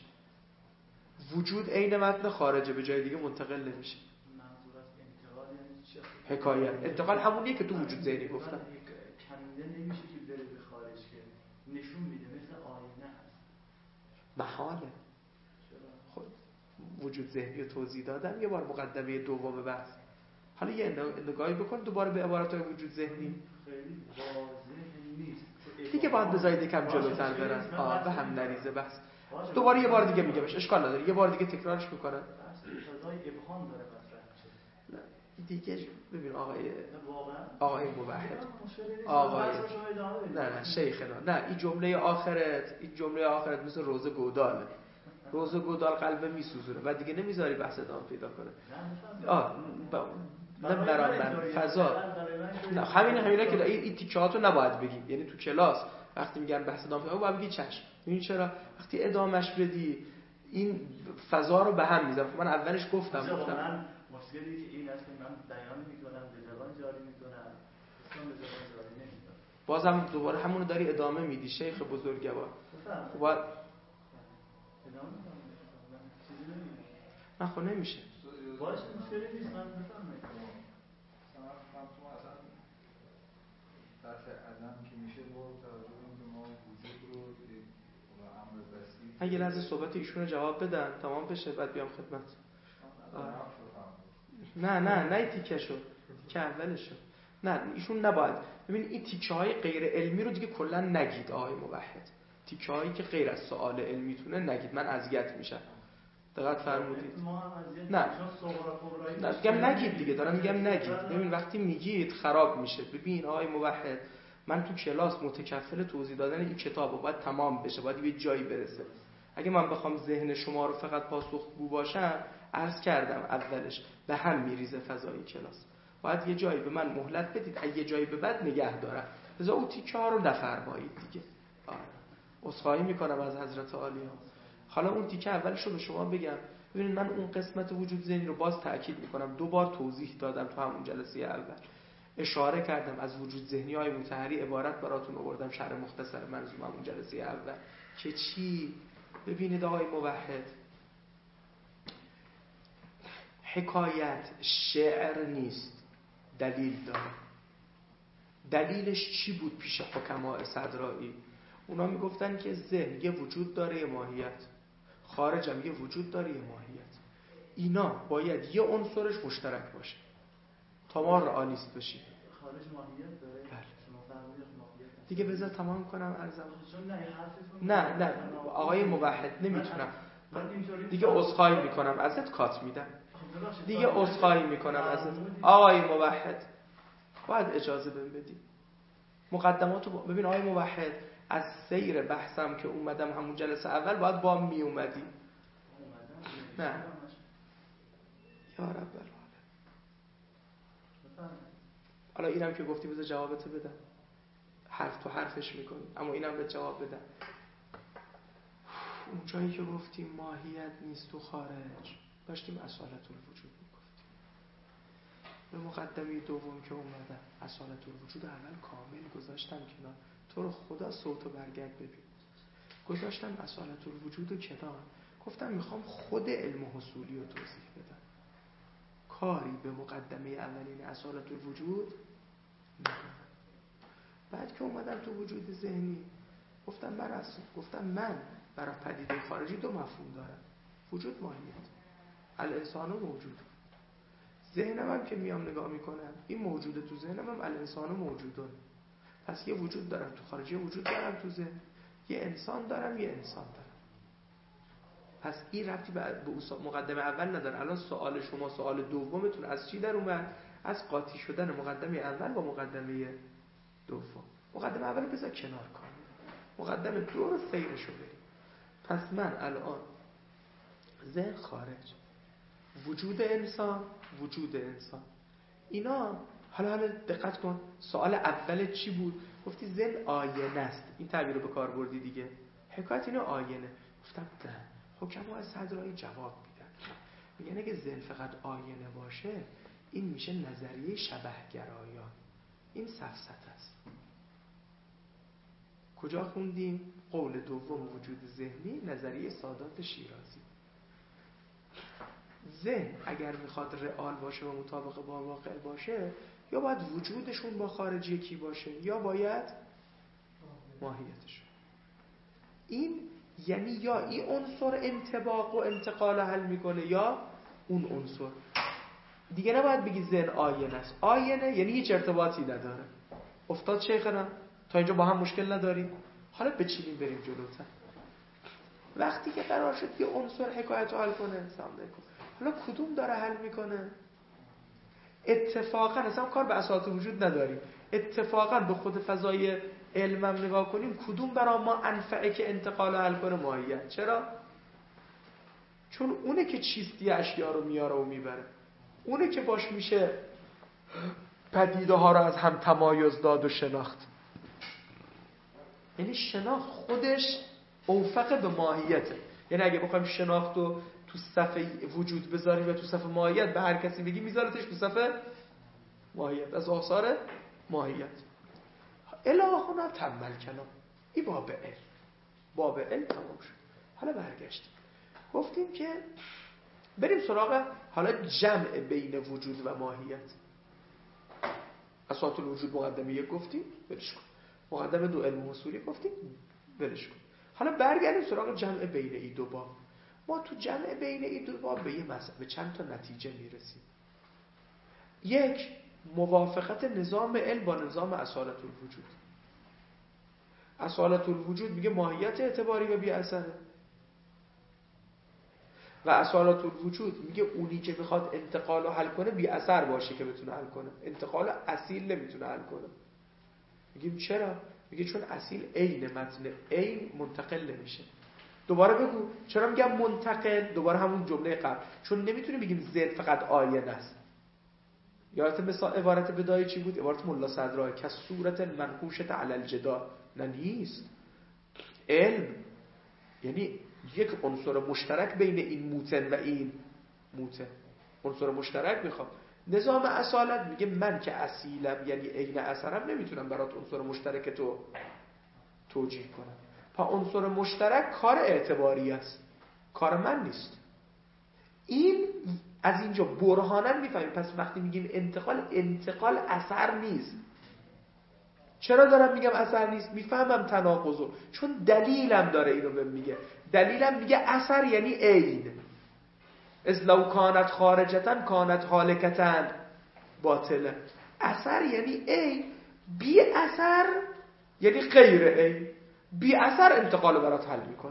وجود عین متن خارجه، به جای دیگه منتقل نمیشه. منظور از انتقال یعنی چی؟ حکایت انتقال همونیه که تو وجود ذهنی گفتم. کنده نمیشه که بره به خارج، که نشون میده مثل آینه هست. محاله. خب وجود ذهنی رو توضیح دادم یه بار مقدمه دوم بحث. حالا یه نگاهی بکن دوباره به عبارت‌های وجود ذهنی. خیلی واضح نیست دیگه باید بذارید یکم جلوتر برن. آه به هم نریزه بحث. دوباره یه بار دیگه میگمش، اشکال نداره، یه بار دیگه تکرارش میکنن. فضای ابهام داره مطرح میشه. دیگه ببین آقای واقعا آقای موحد، آقای نه نه شیخنا، نه این جمله آخرت، این جمله آخرت مثل روزه گوداله. روزه گودال قلب میسوزونه و دیگه نمیذاری بحث ادامه پیدا کنه. آه با... نه برام من فضا نه همین همینا که این, این تیکه‌هاتو نباید بگیم. یعنی تو کلاس وقتی میگن بحث ادامه پیدا باید بگی چشم. ببین چرا وقتی ادامهش بدی این فضا رو به هم میذاره. من اولش گفتم گفتم من مشکلی که این است که من بیان میکنم به زبان جاری میکنم، اصلا به زبان جاری نمیکنم. بازم دوباره همون رو داری ادامه میدی شیخ بزرگوار. خب باید ادامه میکنم چیزی نمیگم. نه خب نمیشه. باشه مشکلی نیست، من بفرمایید. بحث عدم که میشه با توجه به اینکه ما وجود رو یک امر بسیط. اگه لحظه صحبت ایشون رو جواب بدم تمام بشه بعد بیام خدمت. نه نه نه تیکه شو تیکه اولشو نه ایشون نباید. ببین این تیکه های غیر علمی رو دیگه کلا نگید آقای موحد. تیکه هایی که غیر از سوال علمیتونه نگید، من اذیت میشم. دقت فرمودید؟ نه نه میگم نگید دیگه، دارم میگم نگید. ببین وقتی میگید خراب میشه. ببین آقای موحد من تو کلاس متکفل توضیح دادن این کتابو باید تمام بشه، باید یه جایی برسه. اگه من بخوام ذهن شما رو فقط پاسخگو باشم، عرض کردم اولش به هم میریزه فضای کلاس. باید یه جایی به من مهلت بدید، اگه یه جایی به بعد نگه دارم. بذار اون تیکه ها رو نفرمایید دیگه. آره عذرخواهی میکنم از حضرت عالی ها. حالا اون تیکه اولش رو به شما بگم. ببینید من اون قسمت وجود ذهنی رو باز تأکید میکنم، دو بار توضیح دادم تو همون جلسه اول. اشاره کردم از وجود ذهنی های مطهری عبارت براتون آوردم شرح مختصر منظومه اون جلسه اول که چی. ببینید آقای موحد حکایت شعر نیست، دلیل داره. دلیلش چی بود پیش حکماء صدرائی؟ اونا میگفتن که ذهن یه وجود داره یه ماهیت، خارجم یه وجود داره یه ماهیت. اینا باید یه عنصرش مشترک باشه تا ما رئالیست بشیم. خارج ماهیت داره. بله. شما فرمودید ماهیت دیگه بذار تمام کنم عرضم. نه نه نه آقای موحد نمیتونم دیگه. عذرخواهی میکنم ازت، کات میدم دیگه. عذرخواهی میکنم ازت آقای موحد، باید اجازه بهم بدی. مقدماتو ببین آقای موحد، از سیر بحثم که اومدم همون جلسه اول باید با هم می اومدی. نه یا رب العالمین. حالا اینم که گفتی بذار جوابت بدم، حرف تو حرفش میکنی، اما اینم به جواب بدم. اون جایی که گفتیم ماهیت نیست تو خارج، داشتیم اصالت الوجود میگفتیم. به مقدمه دوم که اومدم اصالت الوجود اول کامل گذاشتم کنار. تو رو خدا صوتو برگرد ببین. گذاشتم اصالت الوجود رو کنار، گفتم میخوام خود علم حصولی رو توضیح بدم. کاری به مقدمه اولین اصالت الوجود ندارم. بعد که اومدم تو وجود ذهنی گفتم من از گفتم من برای پدیده خارجی دو مفهوم دارم، وجود، ماهیت. الانسان موجود. ذهنم هم که میام نگاه میکنم این موجوده تو ذهنم هم الانسان موجودون. پس یه وجود دارم تو خارجی، وجود دارم تو ذهن، یه انسان دارم، یه انسان دارم. پس این ربطی به مقدمه اول نداره. الان سوال شما، سوال دومتون از چی در اومد؟ از قاطی شدن مقدمه اول با مقدمه دوم. مقدمه اول بذار کنار کن، مقدمه دو رو سیرشو بریم. پس من الان ذهن خارج، وجود انسان، وجود انسان، اینا حالا حالا دقت کن. سوال اول چی بود؟ گفتی ذهن آینه است. این تعبیر رو به کار بردی دیگه. حکایت اینو آینه. گفتم نه. حکما از صدرای جواب میدن. میگن اگه ذهن فقط آینه باشه این میشه نظریه شبهگرایان. این سفسطه است. کجا خوندیم؟ قول دوم وجود ذهنی، نظریه سادات شیرازی. ذهن اگر میخواد رئال باشه و مطابق با واقع باشه، یا باید وجودشون با خارج یکی باشه یا باید ماهیتشون. این یعنی یا این عنصر انطباق و انتقال حل میکنه یا اون عنصر. دیگه نباید بگی ذهن آینه است. آینه یعنی هیچ ارتباطی نداره. افتاد شیخنا؟ تا اینجا با هم مشکل نداریم؟ حالا بچینیم بریم جلوتر. وقتی که قرار شد یه عنصر حکایت رو حل کنه، سامده کن. حالا کدوم داره حل میکنه؟ اتفاقا اصلا کار به اساس وجود نداریم. اتفاقا به خود فضای علمم نگاه کنیم، کدوم برای ما انفعه که انتقال حل کنه؟ ماهیت. چرا؟ چون اونه که چیستی اشیا رو میاره و میبره، اونه که باش میشه پدیده ها رو از هم تمایز داد و شناخت. یعنی شناخت خودش اوفق به ماهیته. یعنی اگه بخوایم شناخت رو تو صفحه وجود بذاریم و تو صفحه ماهیت به هر کسی بگی میذارتش تو صفحه ماهیت، از آثار ماهیت. الهنا تمل کلام. این باب علم، باب علم تمام شد. حالا برگشتیم گفتیم که بریم سراغ حالا جمع بین وجود و ماهیت. اساس الوجود مقدمه یک گفتیم، ولش کن. مقدمه دو علم اصولی گفتیم، ولش کن. حالا برگردیم سراغ جمع بین این دو باب. ما تو جمع بین این دو باب به یه مسئله، به چند تا نتیجه میرسیم. یک، موافقت نظام علم با نظام اصالت الوجود. اصالت الوجود میگه ماهیت اعتباری و بی اثره، و اصالت الوجود میگه اونی که میخواد انتقال رو حل کنه بی اثر باشه که بتونه حل کنه. انتقال اصیل نمیتونه حل کنه. میگیم چرا؟ میگه چون اصیل عین متن عین منتقل نمیشه. دوباره بگو چرا میگم منتقل؟ دوباره همون جمله قبل، چون نمیتونیم بگیم ذهن فقط آینه است. یادت مثلا عبارت بدایه چی بود؟ عبارت ملا صدرا که صورت منقوشت علی الجدار. نه نیست. علم یعنی یک عنصر مشترک بین این موتن و این موتن. عنصر مشترک میخوام. نظام اصالت میگه من که اصیلم یعنی عین اثرم نمیتونم برات عنصر مشترک تو توجیه کنم. پس عنصر مشترک کار اعتباری است، کار من نیست. این از اینجا برهانن میفهمیم. پس وقتی میگیم انتقال، انتقال اثر نیست. چرا دارم میگم اثر نیست؟ میفهمم تناقضو، چون دلیلم داره اینو بهم میگه. دلیلم میگه اثر یعنی عین. از لو کانت خارجتن کانت حالکتن باطله. اثر یعنی عین، بی اثر یعنی غیر عین. بی اثر انتقال برات حل میکنه.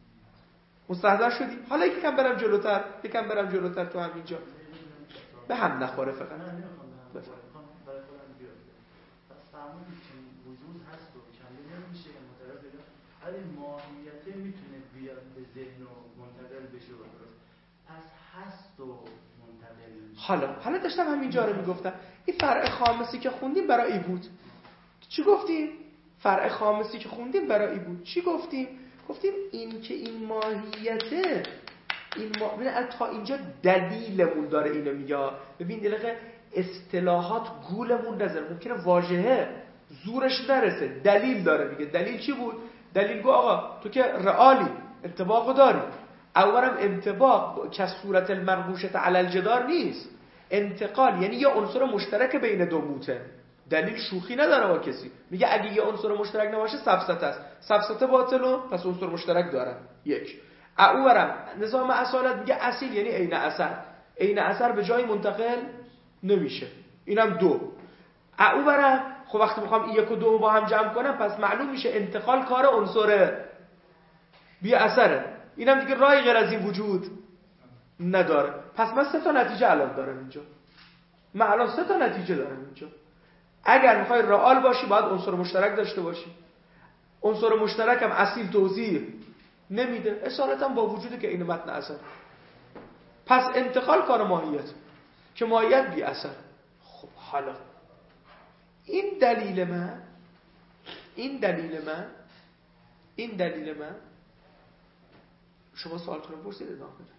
مستحضر شدی؟ حالا یکم برم جلوتر، یکم برم جلوتر تو همینجا به هم نخوره فقط. نه نمیخوام به هم نخوره، برای خودم بیاد. پس فهمونی که وجود هست و کمی نمیشه متعرض بگم، ولی ماهیته میتونه بیاد به ذهن و منتقل بشه و درست. پس هست و منتقل میشه. حالا حالا داشتم همینجا رو میگفتم. این فرع خامسی که خوندیم برای ای بود. چی گفتیم؟ فرع خامسی که خوندیم برای ای بود. چی گفتیم؟ گفتیم این که این ماهیته، این ما... ببین تا اینجا دلیلمون داره اینو میگه. ببین دقیقه اصطلاحات گولمون نذاره، ممکنه واژهه زورش نرسه. دلیل داره میگه. دلیل چی بود؟ دلیل گو آقا تو که رئالی انطباقو داری. اولم انطباق که صورت المنقوشت علی الجدار نیست. انتقال یعنی یه عنصر مشترک بین دو موته. دلیل شوخی نداره با کسی. میگه اگه یه عنصر مشترک نباشه سفسطه است، سفسطه باطله پس عنصر مشترک داره. یک اورم نظام اصالت میگه اصیل یعنی عین اثر، عین اثر به جای منتقل نمیشه. اینم دو. اورم خب وقتی میخوام یک و دو با هم جمع کنم پس معلوم میشه انتقال کار عنصر بی اثره. اینم دیگه راهی غیر از این وجود نداره. پس من سه تا نتیجه الان دارم اینجا. من الان سه تا نتیجه دارم اینجا. اگر میخوای رئال باشی باید عنصر مشترک داشته باشی. عنصر مشترک هم اصیل توضیح نمیده، اصالتا با وجودی که این متن اثر. پس انتقال کار ماهیت که ماهیت بی اثر. خب حالا این دلیل من این دلیل من این دلیل من شما سوالتون رو پرسید ادامه بده.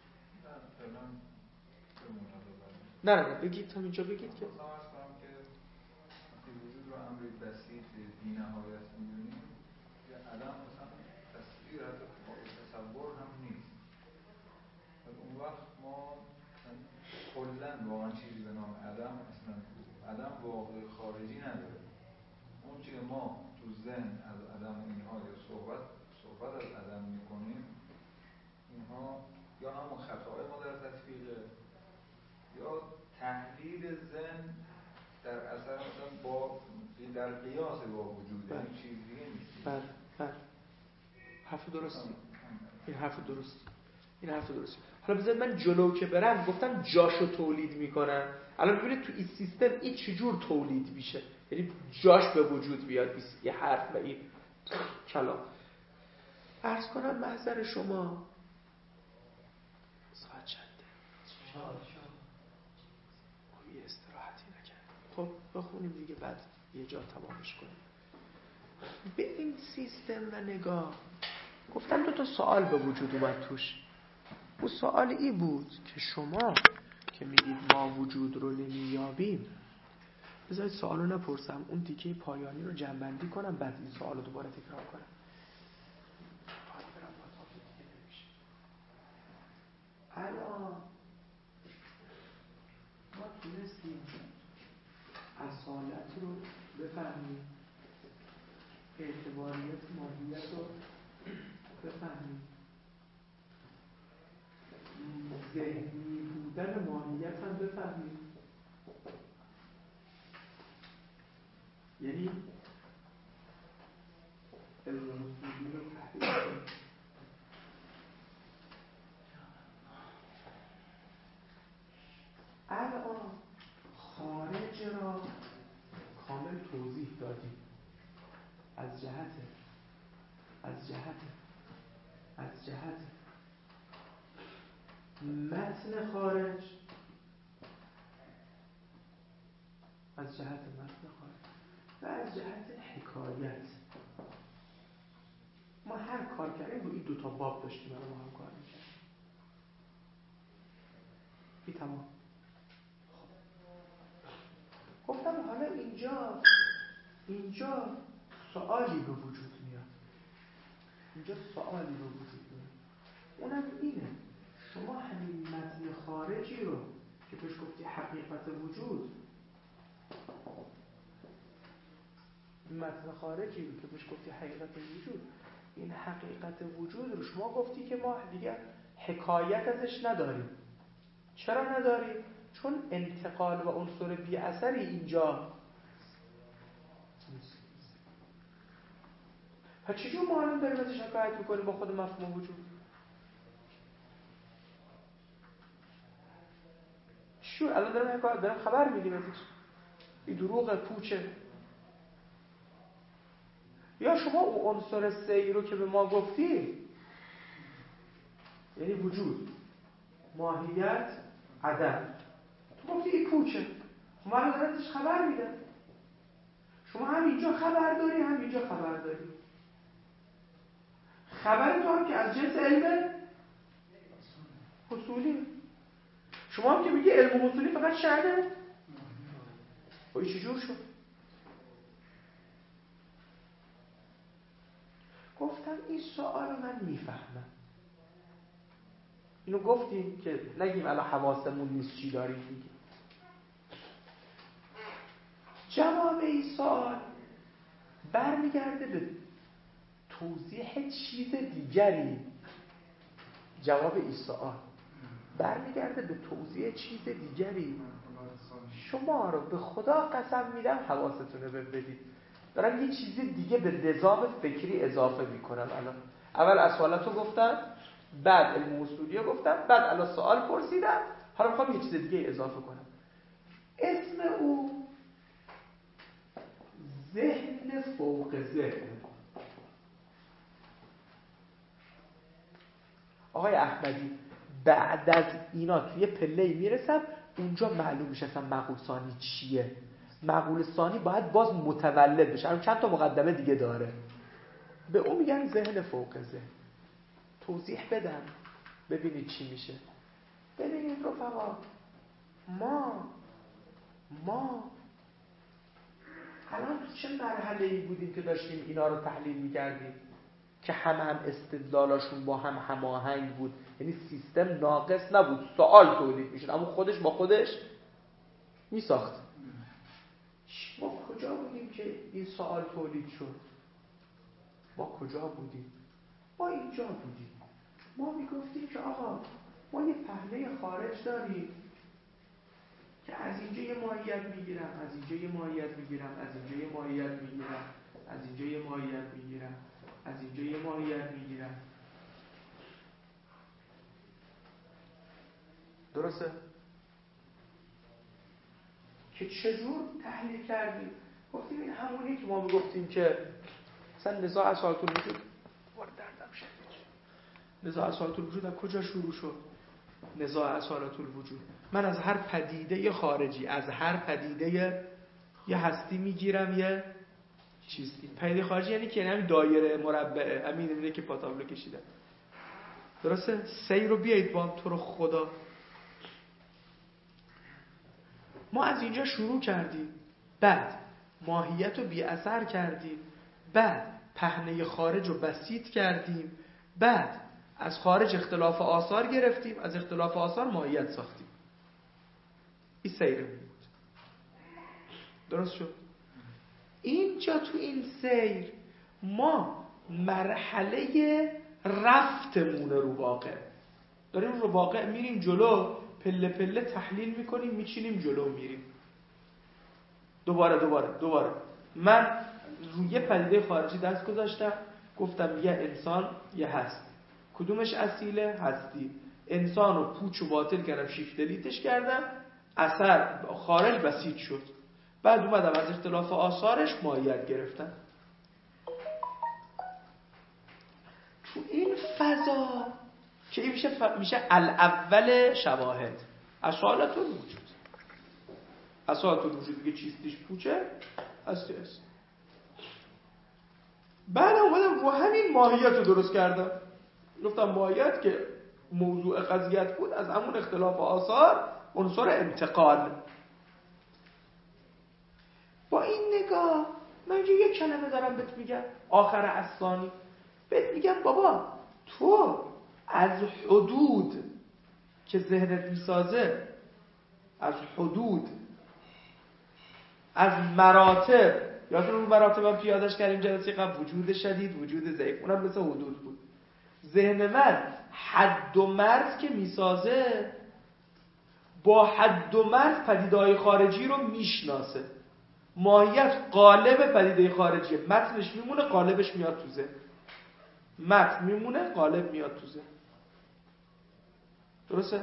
نه نه نه بگید تا اینجا بگید که وجود رو امری بسیط بی نهایت می‌دونیم یا عدم مثلا تصویر حتی تصور هم نیست. اون وقت ما کلاً واقعا چیزی به نام عدم اصلا عدم واقع خارجی نداره. اون چیزی که ما تو ذهن از عدم و اینها یا صحبت صحبت از عدم میکنیم اینها یا همون خطاهای ما در تطبیقه یا تحلیل ذهن در اثر مثلا با در قیاس با وجود این چیز دیگه نیست. بله بله حرف درستی. این حرف درستی. این حرف درستی. حالا بذارید من جلو که برم گفتم جاشو تولید میکنن. الان ببینید تو این سیستم این چجور تولید میشه، یعنی جاش به وجود بیاد یه حرف و این کلام. عرض کنم محضر شما ساعت چنده؟ یه استراحتی نکرد. خب بخونیم دیگه بعد یه جا تمامش کنیم. به این سیستم و نگاه گفتم دو تا سوال به وجود اومد توش. اون سوال ای بود که شما که میگید ما وجود رو نمیابیم، بذارید سوالو نپرسم، اون تیکه پایانی رو جمع‌بندی کنم بعد این سوالو دوباره تکرار کنم. الان ما تونستیم اصالت رو بفهمیم، اعتباریت ماهیت رو بفهمیم، ذهنی بودن ماهیت هم بفهمیم. یعنی علم اصولی رو تحلیل کنیم. الان خارج را کامل توضیح دادیم از جهت از جهت از جهت متن خارج از جهت متن خارج و از جهت حکایت. ما هر کار کردیم رو این دو تا باب داشتیم الان ما هم کار می‌کردیم. این تمام. گفتم حالا اینجا اینجا سوالی به وجود میاد. اینجا سوالی به وجود میاد. اونم اینه، شما همین متن خارجی رو که توش گفتی حقیقت وجود، متن خارجی رو که توش گفتی حقیقت وجود، این حقیقت وجود رو شما گفتی که ما دیگه حکایت ازش نداریم. چرا نداریم؟ چون انتقال و عنصر بی اثری اینجا نیست. پس چجور ما الان داریم ازش حکایت میکنیم با خود مفهوم وجود؟ چجور الان داریم حکایت داریم خبر میدیم ازش؟ این دروغ پوچه. یا شما اون عنصر سه‌ای رو که به ما گفتی، یعنی وجود، ماهیت، عدم، تو گفتی این پوچه، خب من دارم ازش خبر میدم. شما هم اینجا خبر داری هم اینجا خبر داری. خبر تو هم که از جنس علم اصولی. شما هم که میگی علم اصولی فقط شهده. خب این چجور شد؟ گفتم این سوال رو من میفهمم. اینو گفتیم که نگیم الان حواسمون نیست چی داریم میگیم. جواب این سوال برمیگرده به توضیح چیز دیگری. جواب این سوال برمیگرده به توضیح چیز دیگری. شما رو به خدا قسم میدم حواستون رو بدید، دارم یه چیز دیگه به نظام فکری اضافه میکنم. الان اول اسوالاتو گفتم، بعد علم اصولیه گفتم، بعد الان سوال پرسیدم، حالا میخوام یه چیز دیگه اضافه کنم. اسم او ذهن فوق ذهن. آقای احمدی بعد از اینا توی پله‌ای میرسم اونجا معلوم میشه اصلا معقول ثانی چیه. معقول ثانی باید باز متولد بشه. الان چند تا مقدمه دیگه داره. به اون میگن ذهن فوق ذهن. توضیح بدم ببینید چی میشه. ببینید رفقا، ما ما الان تو چه مرحله‌ای بودیم که داشتیم اینا رو تحلیل می‌کردیم که هم هم استدلالاشون با هم هماهنگ بود، یعنی سیستم ناقص نبود، سوال تولید میشد اما خودش با خودش میساخت. ما کجا بودیم که این سوال تولید شد؟ ما کجا بودیم؟ ما اینجا بودیم. ما میگفتیم که آقا ما یه پهنه خارج داریم که از اینجا یه ماهیت میگیرم، از اینجا یه ماهیت میگیرم، از اینجا یه ماهیت میگیرم، از اینجا یه ماهیت میگیرم، از اینجا یه ماهیت میگیرم. درسته؟ که چجور تحلیل کردیم؟ گفتیم این همونی که ما میگفتیم که مثلا نزاع اساس الوجود وارد دردم شد. نزاع اساس الوجود از کجا شروع شد؟ نزاع اساس الوجود، من از هر پدیده خارجی، از هر پدیده یه هستی میگیرم، یه چیزی. پدیده خارجی یعنی که همین دایره مربعه، همین اینه که پاتابلو کشیدم. درسته؟ سیر رو بیایید با هم، تو رو خدا ما از اینجا شروع کردیم، بعد ماهیت رو بی اثر کردیم، بعد پهنه خارج رو بسیط کردیم، بعد از خارج اختلاف آثار گرفتیم، از اختلاف آثار ماهیت ساختیم. این سیره بود. درست شد؟ اینجا تو این سیر ما مرحله رفتمونه رو واقع داریم، رو واقع میریم جلو، پله پله تحلیل میکنیم، میچینیم جلو میریم. دوباره دوباره دوباره من روی پدیده خارجی دست گذاشتم، گفتم یه انسان یه هست، کدومش اصیله؟ هستی. انسان رو پوچ و باطل کردم، شیفت دلیتش کردم، اثر خارج بسیط شد. بعد اومدم از اختلاف آثارش ماهیت گرفتم. تو این فضا که این میشه ف... میشه الاول شواهد اصالت الوجود. اصالت الوجود دیگه چیستیش پوچه، هستی هست. بعد اومدم رو همین ماهیت رو درست کردم، گفتم ماهیت که موضوع قضیت بود، از همون اختلاف آثار عنصر انتقال. با این نگاه من اینجا یک کلمه دارم بهت میگم، آخر اصلانی بهت میگم بابا تو از حدود که ذهنت میسازه، از حدود، از مراتب، یادتون اون مراتب هم پیادش کردیم جلسه قبل، وجود شدید، وجود ضعیف، اونم مثل حدود بود. ذهن من حد و مرز که میسازه، با حد و مرز پدیده‌های خارجی رو میشناسه. ماهیت قالب پدیده خارجیه، متنش میمونه، قالبش میاد تو ذهن. متن میمونه، قالب میاد تو ذهن. درسته؟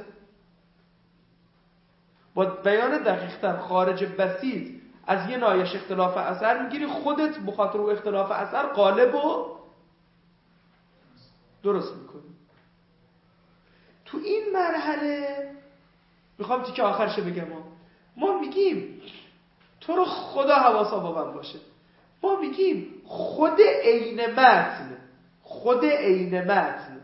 با بیان دقیق‌تر خارج بسیط از یه نایش اختلاف اثر میگیری، خودت بخاطر او اختلاف اثر قالب رو درست میکنی. تو این مرحله میخوام تیکه آخرش بگم، ما ما میگیم تو رو خدا حواسا با من باشه، ما میگیم خود عین متن، خود عین متن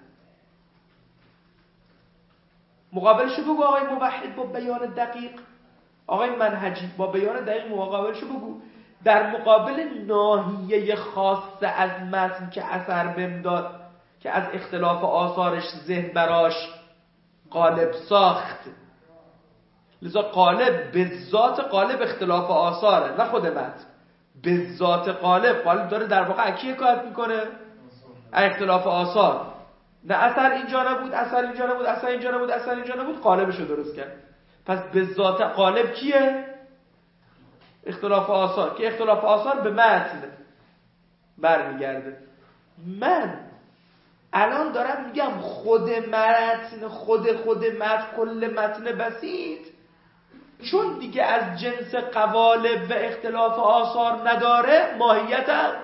مقابلشو بگو آقای موحد با بیان دقیق، آقای منهجی با بیان دقیق مقابلشو بگو، در مقابل ناحیه خاصه از متن که اثر بمداد، که از اختلاف آثارش ذهن براش قالب ساخت، لذا قالب به ذات قالب اختلاف آثاره، نه خود متن. به ذات قالب، قالب داره در واقع کی حکایت میکنه؟ اختلاف آثار. نه اثر اینجا نبود، اثر اینجا نبود، اثر اینجا نبود، اثر اینجا نبود، قالبشو درست کرد. پس به ذات قالب کیه؟ اختلاف آثار، که اختلاف آثار به متن برمیگرده. من الان دارم میگم خود متن، خود خود متن، کل متن بسیط، چون دیگه از جنس قوالب و اختلاف آثار نداره، ماهیت هم.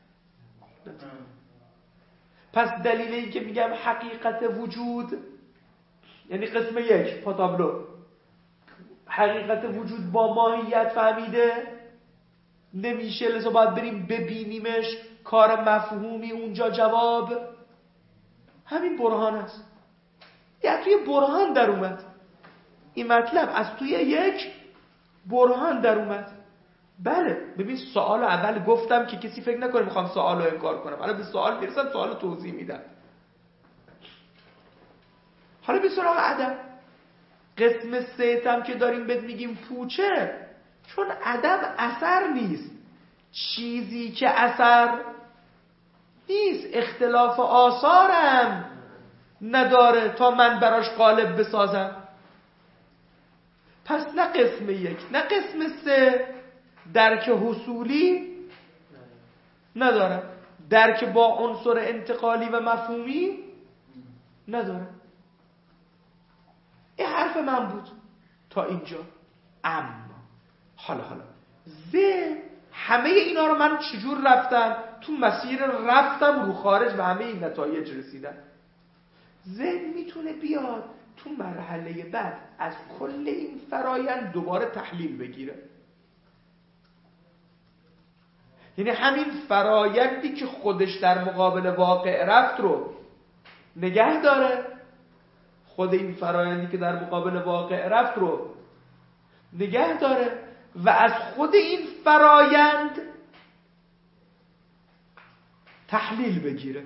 پس دلیل این که میگم حقیقت وجود، یعنی قسم یک پاتابلو، حقیقت وجود با ماهیت فهمیده نمیشه، لذا باید بریم ببینیمش، کار مفهومی اونجا جواب. همین برهان است. یعنی توی برهان در اومد این مطلب، از توی یک برهان در اومد. بله ببین سوال اول گفتم که کسی فکر نکنه میخوام سوال رو انکار کنم، حالا به سوال میرسم، سوال رو توضیح میدم. حالا به سراغ عدم. قسم سه که داریم بهت میگیم پوچه، چون عدم اثر نیست، چیزی که اثر نیست اختلاف آثارم نداره تا من براش قالب بسازم. پس نه قسم یک نه قسم سه درک حصولی نداره، درک با عنصر انتقالی و مفهومی نداره. این حرف من بود تا اینجا. اما حالا حالا ذهن، همه اینا رو من چجور رفتم تو مسیر رفتم رو خارج و همه این نتایج رسیدم. ذهن میتونه بیاد تو مرحله بعد از کل این فرایند دوباره تحلیل بگیره. یعنی همین فرایندی که خودش در مقابل واقع رفت رو نگه داره، خود این فرایندی که در مقابل واقع رفت رو نگه داره و از خود این فرایند تحلیل بگیره.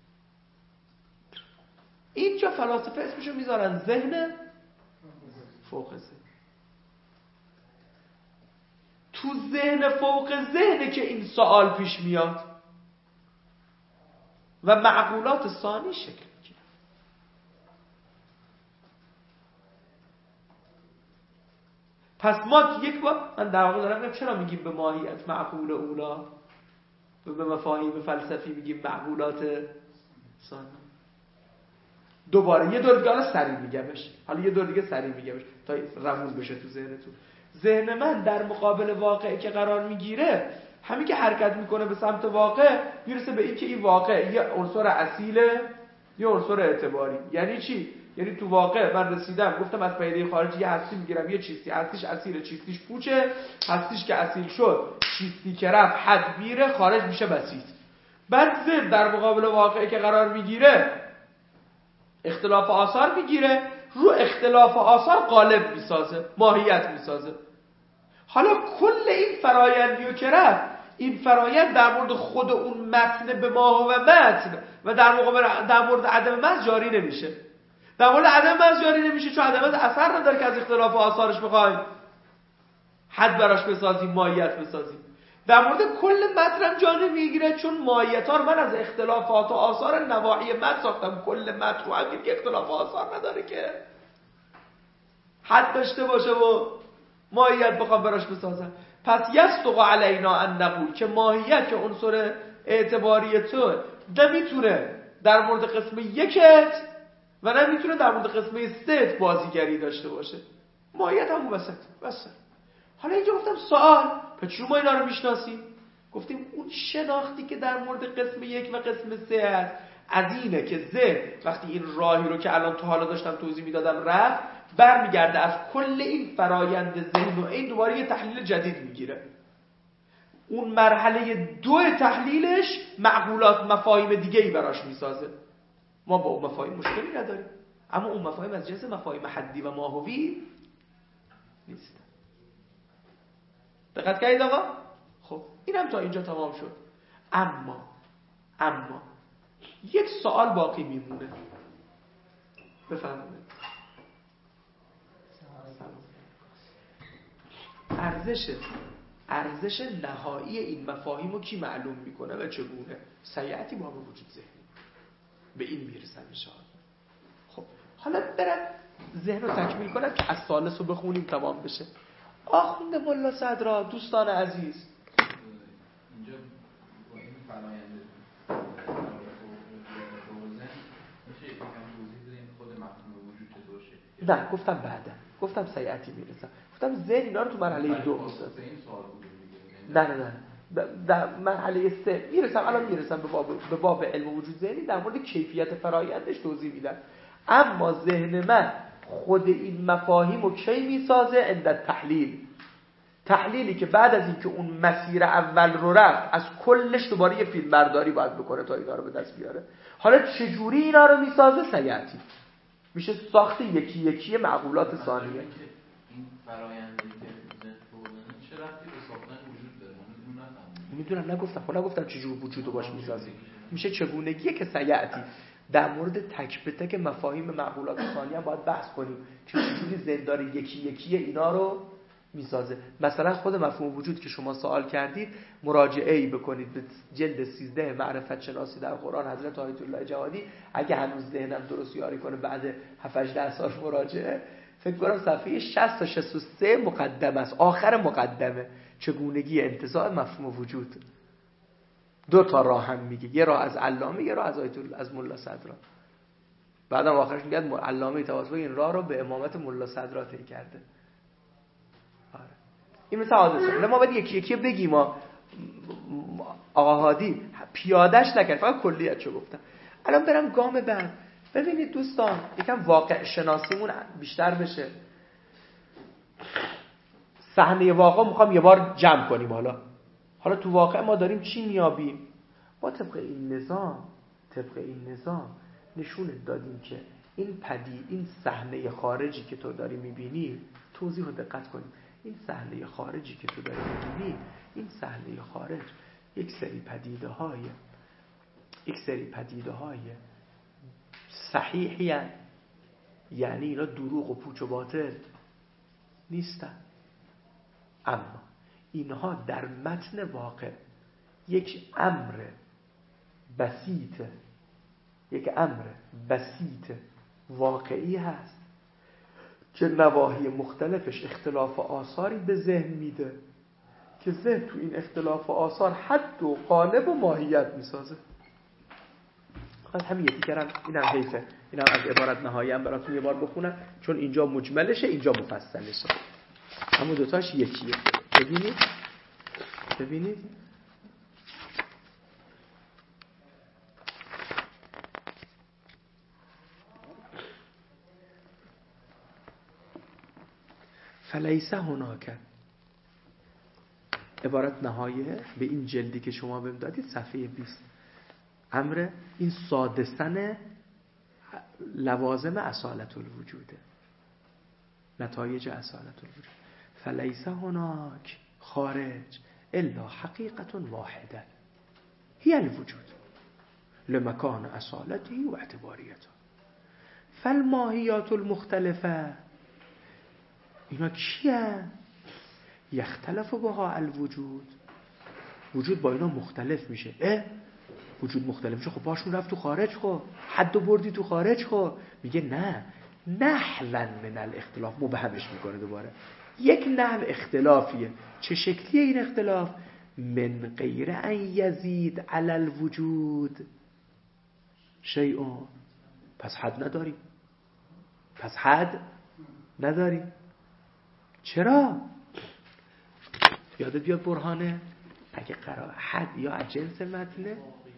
اینجا فلاسفه اسمشو میذارن ذهن فوق ذهن. تو ذهن فوق ذهنه که این سوال پیش میاد و معقولات ثانی شکل میگیره. پس ما یک بار، من در واقع دارم میگم چرا میگیم به ماهیت معقول اولا و به مفاهیم فلسفی میگیم معقولات ثانی. دوباره یه دور دیگه حالا سریع میگمش، حالا یه دور دیگه سریع میگمش تا روون بشه تو ذهنتون. ذهن من در مقابل واقعی که قرار میگیره، همین که حرکت میکنه به سمت واقع، میرسه به این که این واقع یه عنصر اصیله، یه عنصر اعتباری. یعنی چی؟ یعنی تو واقع من رسیدم گفتم از پدیده خارجی یه هستی میگیرم، یه چیزی هستیش اصیله، چیزیش پوچه، هستیش که اصیل شد، چیزی که رفت حد میره، خارج میشه بسیط. بعد ذهن در مقابل واقعی که قرار میگیره اختلاف آثار میگیره، رو اختلاف آثار قالب میسازه، ماهیت میسازه. حالا کل این فرایندیو که رفت، این فرایند در مورد خود اون متن به ماه و متن و در مقابل در مورد عدم محض جاری نمیشه. در مورد عدم محض جاری نمیشه چون عدم محض اثر نداره که از اختلاف آثارش بخوایم حد براش بسازیم، ماهیت بسازیم. در مورد کل متن جا نمیگیره چون ماهیت ها رو من از اختلافات و آثار نواحی متن ساختم. کل متن رو هم که اختلاف آثار نداره که حد داشته باشه و ماهیت بخوام براش بسازم. پس یصدق علینا ان نقول که ماهیت که عنصر اعتباری تو نمیتونه در مورد قسم یکت و نمیتونه در مورد قسم سه بازیگری داشته باشه. ماهیت هم وسط وسط. حالا اینجا گفتم سوال، پس چون ما اینا رو میشناسیم؟ گفتیم اون شناختی که در مورد قسم یک و قسم سه هست از اینه که ذهن وقتی این راهی رو که الان تا حالا داشتم توضیح میدادم رفت، برمیگرده از کل این فرایند ذهن و این دوباره یه تحلیل جدید میگیره. اون مرحله دو تحلیلش معقولات مفاهیم دیگه ای براش میسازه. ما با اون مفاهیم مشکلی نداریم، اما اون مفاهیم از جنس مفاهیم حدی و ماهوی نیست. دقت کردید آقا؟ خب اینم تا اینجا تمام شد. اما اما یک سوال باقی میمونه. بفرمایید. ارزش ارزش نهایی این مفاهیم رو کی معلوم میکنه و چگونه؟ سیعتی با به وجود ذهنی. به این میرسن انشاءالله. خب حالا برم ذهن رو تکمیل کنم که از ثالث رو بخونیم تمام بشه. آخوند ملا صدرا، دوستان عزیز، اینجا با این فرآیند میشه یکم توضیح بدین خود مفهوم وجود چطور شکل؟ نه گفتم بعدا، گفتم سیعتی میرسم، گفتم ذهن اینا رو تو مرحله دو میسازه. نه نه نه در مرحله سه میرسم، الان میرسم به باب به باب علم وجود ذهنی، در مورد کیفیت فرآیندش توضیح میدم. اما ذهن من خود این مفاهیم رو کی میسازه؟ عند تحلیل. تحلیلی که بعد از اینکه اون مسیر اول رو رفت از کلش دوباره یه فیلم برداری باید بکنه تا اینا رو به دست بیاره. حالا چجوری اینا رو میسازه؟ سیعتی میشه ساخت یکی یکی معقولات ثانیه. این فرآیندی که چه ربطی به ساختن وجود داره؟ میدونم نگفتم، خب نگفتم چجور وجود رو باش میسازی. میشه چگونگیه که سیعتی. در مورد تک به تک مفاهیم معقولات ثانیه هم باید بحث کنیم که چجوری زندار یکی یکی اینا رو میسازه. مثلا خود مفهوم وجود که شما سوال کردید مراجعه ای بکنید به جلد سیزده معرفت شناسی در قرآن حضرت آیت الله جوادی. اگه هنوز ذهنم درست یاری کنه بعد هفت هجده سال مراجعه، فکر کنم صفحه شصت تا شصت و سه مقدمه است، آخر مقدمه، چگونگی انتزاع مفهوم وجود. دو تا راه هم میگه، یه راه از علامه، یه راه از آیت الله از ملا صدرا. بعدم آخرش میگه علامه طباطبایی این راه رو به امامت ملا صدرا طی کرده. آره. این مثل حادثه. ما باید یکی یکی بگیم. ما آقا هادی پیادهش نکرد، فقط کلیتشو گفتم. الان برم گام بعد. ببینید دوستان، یکم واقع شناسیمون بیشتر بشه. صحنه واقع میخوام یه بار جمع کنیم. حالا حالا تو واقع ما داریم چی میابیم؟ ما طبق این نظام طبق این نظام نشون دادیم که این پدید، این صحنه خارجی که تو داری میبینی، توضیح رو دقت کنیم. این صحنه خارجی که تو داری میبینی، این صحنه خارج یک سری پدیده های یک سری پدیده های صحیحی هستند. یعنی اینا دروغ و پوچ و باطل نیستن، اما اینها در متن واقع یک امر بسیط یک امر بسیط واقعی هست که نواحی مختلفش اختلاف آثاری به ذهن میده که ذهن تو این اختلاف آثار حد و قالب و ماهیت میسازه. خواهد همین یکی کردم، اینم حیفه، اینم از عبارت نهایی هم براتون یه بار بخونم چون اینجا مجملشه اینجا مفصلشه. همون دوتاش یکیه. ببینید ببینید فلیس هناک، عبارت نهایه به این جلدی که شما بهم دادید صفحه بیست، امر این سادسن لوازم اصالت الوجوده، نتایج اصالت الوجود. فلیس هناک خارج الا حقیقت واحده هی الوجود لمکان اصالته و اعتباریته. فالماهیات المختلفه، اینا کیه؟ یختلف بها الوجود، وجود با اینا مختلف میشه. اه وجود مختلف میشه، خب باشون رفت تو خارج، خب حد و بردی تو خارج، خب میگه نه، نحوا من الاختلاف، مبهمش میکنه دوباره. یک نحو اختلافیه. چه شکلیه این اختلاف؟ من غیر ان یزید علی الوجود شیء، پس حد نداری، پس حد نداری. چرا؟ یادت بیاد برهانه اگه قرار حد یا از جنس متنه،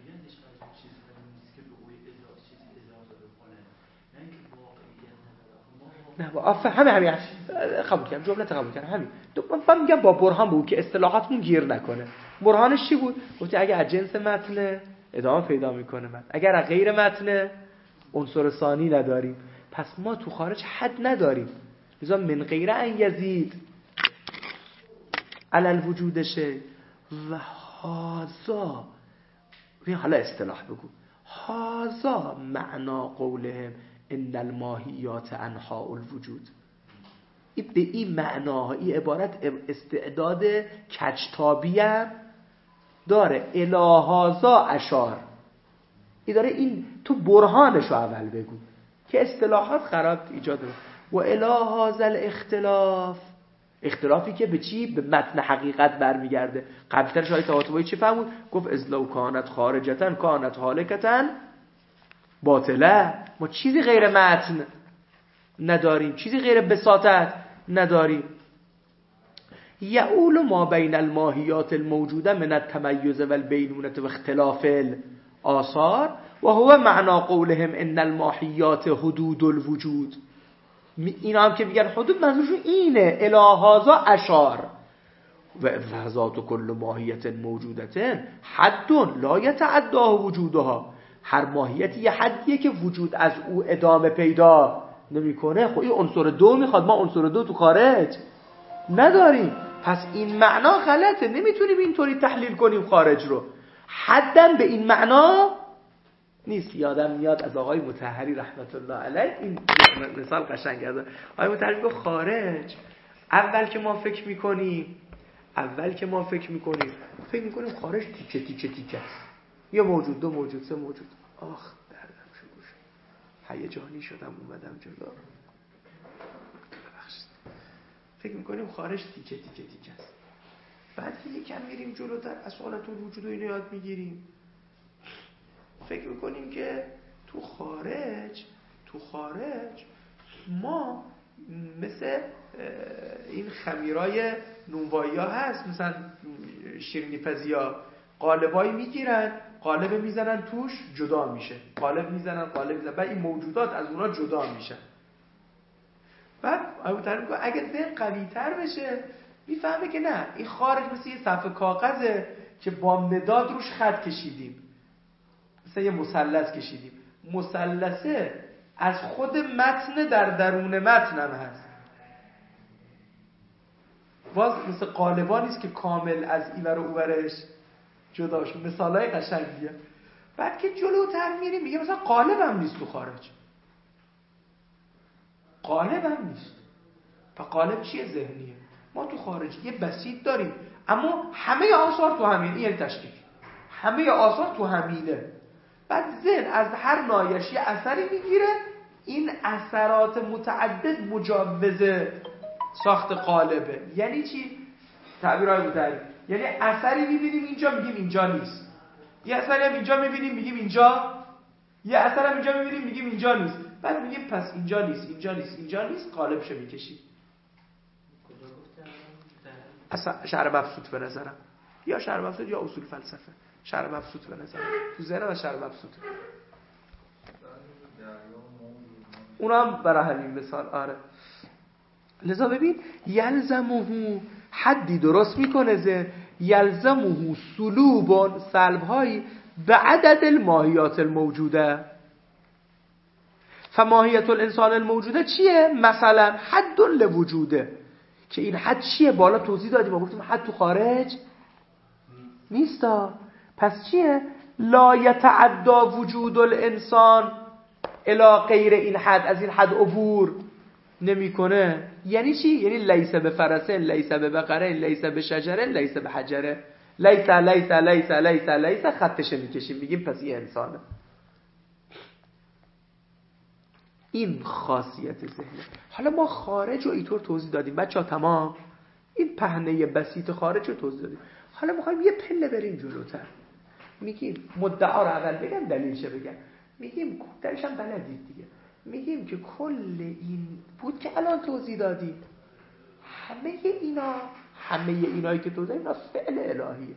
نه با آفه همه همه قبول کردم، جمله قبول کردم همین. من میگم با برهان بود که اصطلاحاتمون گیر نکنه. برهانش چی بود؟ گفتی اگه از جنس متن ادامه پیدا میکنه متن، اگر از غیر متن عنصر ثانی نداریم، پس ما تو خارج حد نداریم. لذا من غیر ان یزید علی الوجود شی و هذا، حالا اصطلاح بگو، هذا معنا قولهم ان الماهیات انحاء الوجود. این به این معنا، این عبارت استعداد کجتابی هم داره. الهازا اشار، این داره این تو برهانشو اول بگو که اصطلاحات خراب ایجاد و الهازا الاختلاف، اختلافی که به چی؟ به متن حقیقت برمیگرده. قبلتر شاید طباطبایی چی فهمود؟ گفت ازلو کانت خارجتن کانت حالکتن باطله. ما چیزی غیر متن نداریم، چیزی غیر بساطت نداریم. یعول ما بین الماهیات الموجوده من التمیز والبینونه و اختلاف الاثار و هو معنا قولهم ان الماهیات حدود الوجود. اینا هم که میگن حدود منظورشون اینه، الهازا اشار و افرازات کل ماهیت موجودتن حد لا یتعداه وجودها. هر ماهیتی یه حدیه که وجود از او ادامه پیدا نمیکنه. خب این عنصر دو میخواد، ما عنصر دو تو خارج نداریم، پس این معنا غلطه، نمیتونیم اینطوری تحلیل کنیم خارج رو. حداً به این معنا نیست. یادم میاد از آقای مطهری رحمت الله علیه این مثال قشنگ است. آقای مطهری گفت خارج اول که ما فکر میکنیم اول که ما فکر میکنیم فکر میکنیم خارج تیکه تیکه تیکه است، یه موجود، دو موجود، سه موجود. آخ دردم شروع شد، هیجانی شدم اومدم جلو. ببخشید. فکر میکنیم خارج تیکه تیکه تیکه است. بعد که یکم میریم جلوتر اصالت الوجود و اینو یاد میگیریم، فکر میکنیم که تو خارج تو خارج ما مثل این خمیرای نونوایی ها هست، مثلا شیرینی پزی ها قالبایی میگیرن، قالب میزنن توش جدا میشه، قالب میزنن قالب میزنن، بعد این موجودات از اونا جدا میشن. بعد اگه ذهن قوی تر بشه میفهمه که نه، این خارج مثل یه صفحه کاغذه که با مداد روش خط کشیدیم، مثلا یه مثلث کشیدیم، مثلثه از خود متن در درون متن هم هست. باز مثل قالبا نیست که کامل از این ور و اون ورش جدا شد. مثالای قشنگیه. بعد که جلوتر میریم میگه مثلا قالب هم نیست تو خارج، قالب هم نیست. پس قالب چیه؟ ذهنیه. ما تو خارج یه بسیط داریم اما همه آثار تو همین، این تشکیل همه آثار تو همینه. بعد ذهن از هر نایش یه اثری میگیره، این اثرات متعدد مجوز ساخت قالبه. یعنی چی؟ تعبیرهای متعدد، یعنی اثری میبینیم اینجا میگیم اینجا نیست، یه اثری هم اینجا میبینیم میگیم اینجا، یه اثر هم اینجا میبینیم میگیم اینجا نیست. بعد میگیم پس اینجا نیست اینجا نیست اینجا نیست، قالبشو میکشیم. اصلا شرح مبسوط به نظرم، یا شرح مبسوط یا اصول فلسفه. شرح مبسوط به نظرم تو ذهنم و شرح مبسوط اونا هم برای همین مثال. آره لذا ببین یلزمه حدی درست میکنه ذهن، یلزمه سلوبان سلبهایی به عدد الماهیات الموجوده. فماهیت الانسان الموجوده چیه؟ مثلا حد لوجوده، که این حد چیه؟ بالا توضیح دادیم، ما گفتیم حد تو خارج نیستا. پس چیه؟ لا یتعدا وجود الانسان الی غیر این حد، از این حد عبور نمیکنه. یعنی چی؟ یعنی لیس به فرسه، لیس به بقره، لیس به شجره، لیس به حجره، لیس لیس لیس لیس لیس خطش میکشیم میگیم پس این انسانه. این خاصیت ذهنه. حالا ما خارج رو اینطور توضیح دادیم بچه‌ها، تمام. این پهنه بسیط خارج رو توضیح دادیم. حالا میخوایم یه پله بریم جلوتر. میگیم مدعا رو اول بگم دلیلش بگم. میگیم دلیلش هم بلدید دیگه. میگیم که کل این بود که الان توضیح دادیم، همه اینا همه اینایی که توضیح دادیم فعل الهیه.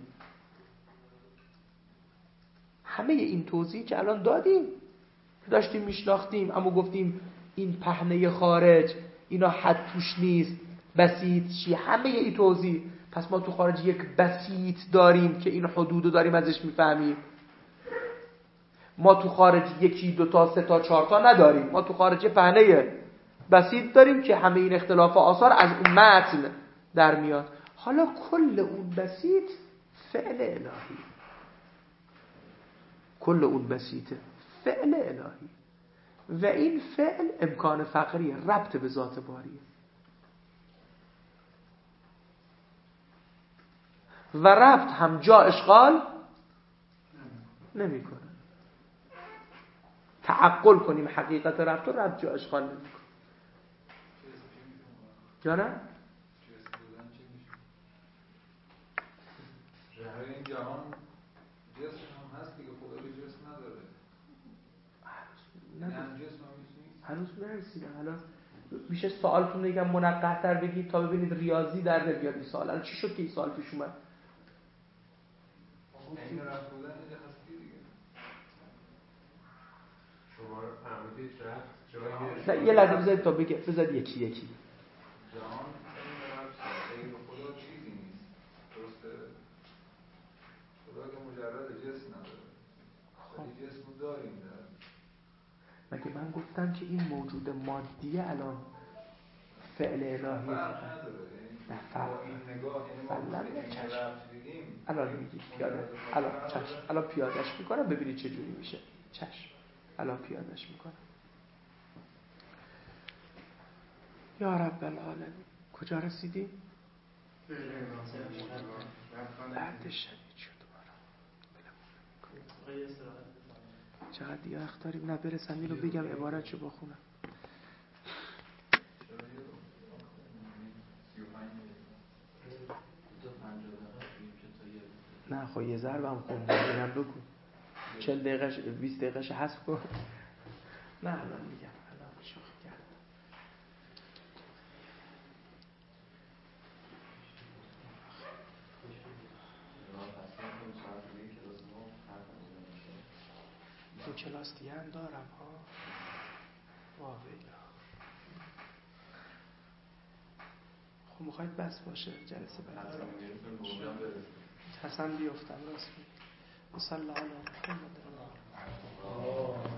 همه این توضیح که الان دادیم داشتیم میشناختیم، اما گفتیم این پهنه خارج اینا حد توش نیست، بسیط چی، همه این توضیح. پس ما تو خارج یک بسیط داریم که این حدودو داریم ازش میفهمیم. ما تو خارج یکی دو تا سه تا چهار تا نداریم، ما تو خارج پهنه بسیط داریم که همه این اختلاف آثار از اون متن در میاد. حالا کل اون بسیط فعل الهی، کل اون بسیطه فعل الهی و این فعل امکان فقریه، ربط به ذات باریه. و ربط هم جا اشغال نمیکنه. تعقل کنیم حقیقت ربط و ربط جا اشغال نمیکنه. یا نه؟ این جهان جسم هم هست دیگه، خدا به جسم نداره. نه هم جسم هم نیست. هنوز نرسیدم. حالا میشه سوالتون رو یکم منقح‌تر بگید تا ببینید ریاضی در نمیاد این سوال. الان چی شد که این سوال پیش اومد؟ این رفت بودن اینجا هستی دیگه. شما رو فهمیدید رفت جایی نه یه لحظه بذارید تا بگه، بذارید یکی یکی. جهان این رفت غیر خدا چیزی نیست. درسته؟ خدا که مجرد جسم نداره. ولی جسم داریم در. مگه من گفتم که این موجود مادیه الان فعل الهی فرق نداره. نه فرق با این نگاه یعنی ما این رفت دیدیم. الان میگید پیاده الان چشم الان پیادهش میکنم ببینید چه جوری میشه. چشم الان پیادهش میکنم. یا رب العالمین کجا رسیدیم؟ درد شدید شد دوباره. چقدر دیگه وقت داریم؟ نه برسم اینو بگم عبارتشو بخونم. نه خب یه ضربم خوندم اینم بگو. چهل دقیقش بیست دقیقش حذف کن. نه الان میگم الان شوخی کردم. دو کلاس دیگه هم دارم ها. واویلا خب میخواید بس باشه جلسه بعد حسن بیفتم راست میگی. صلی الله علیه و سلم.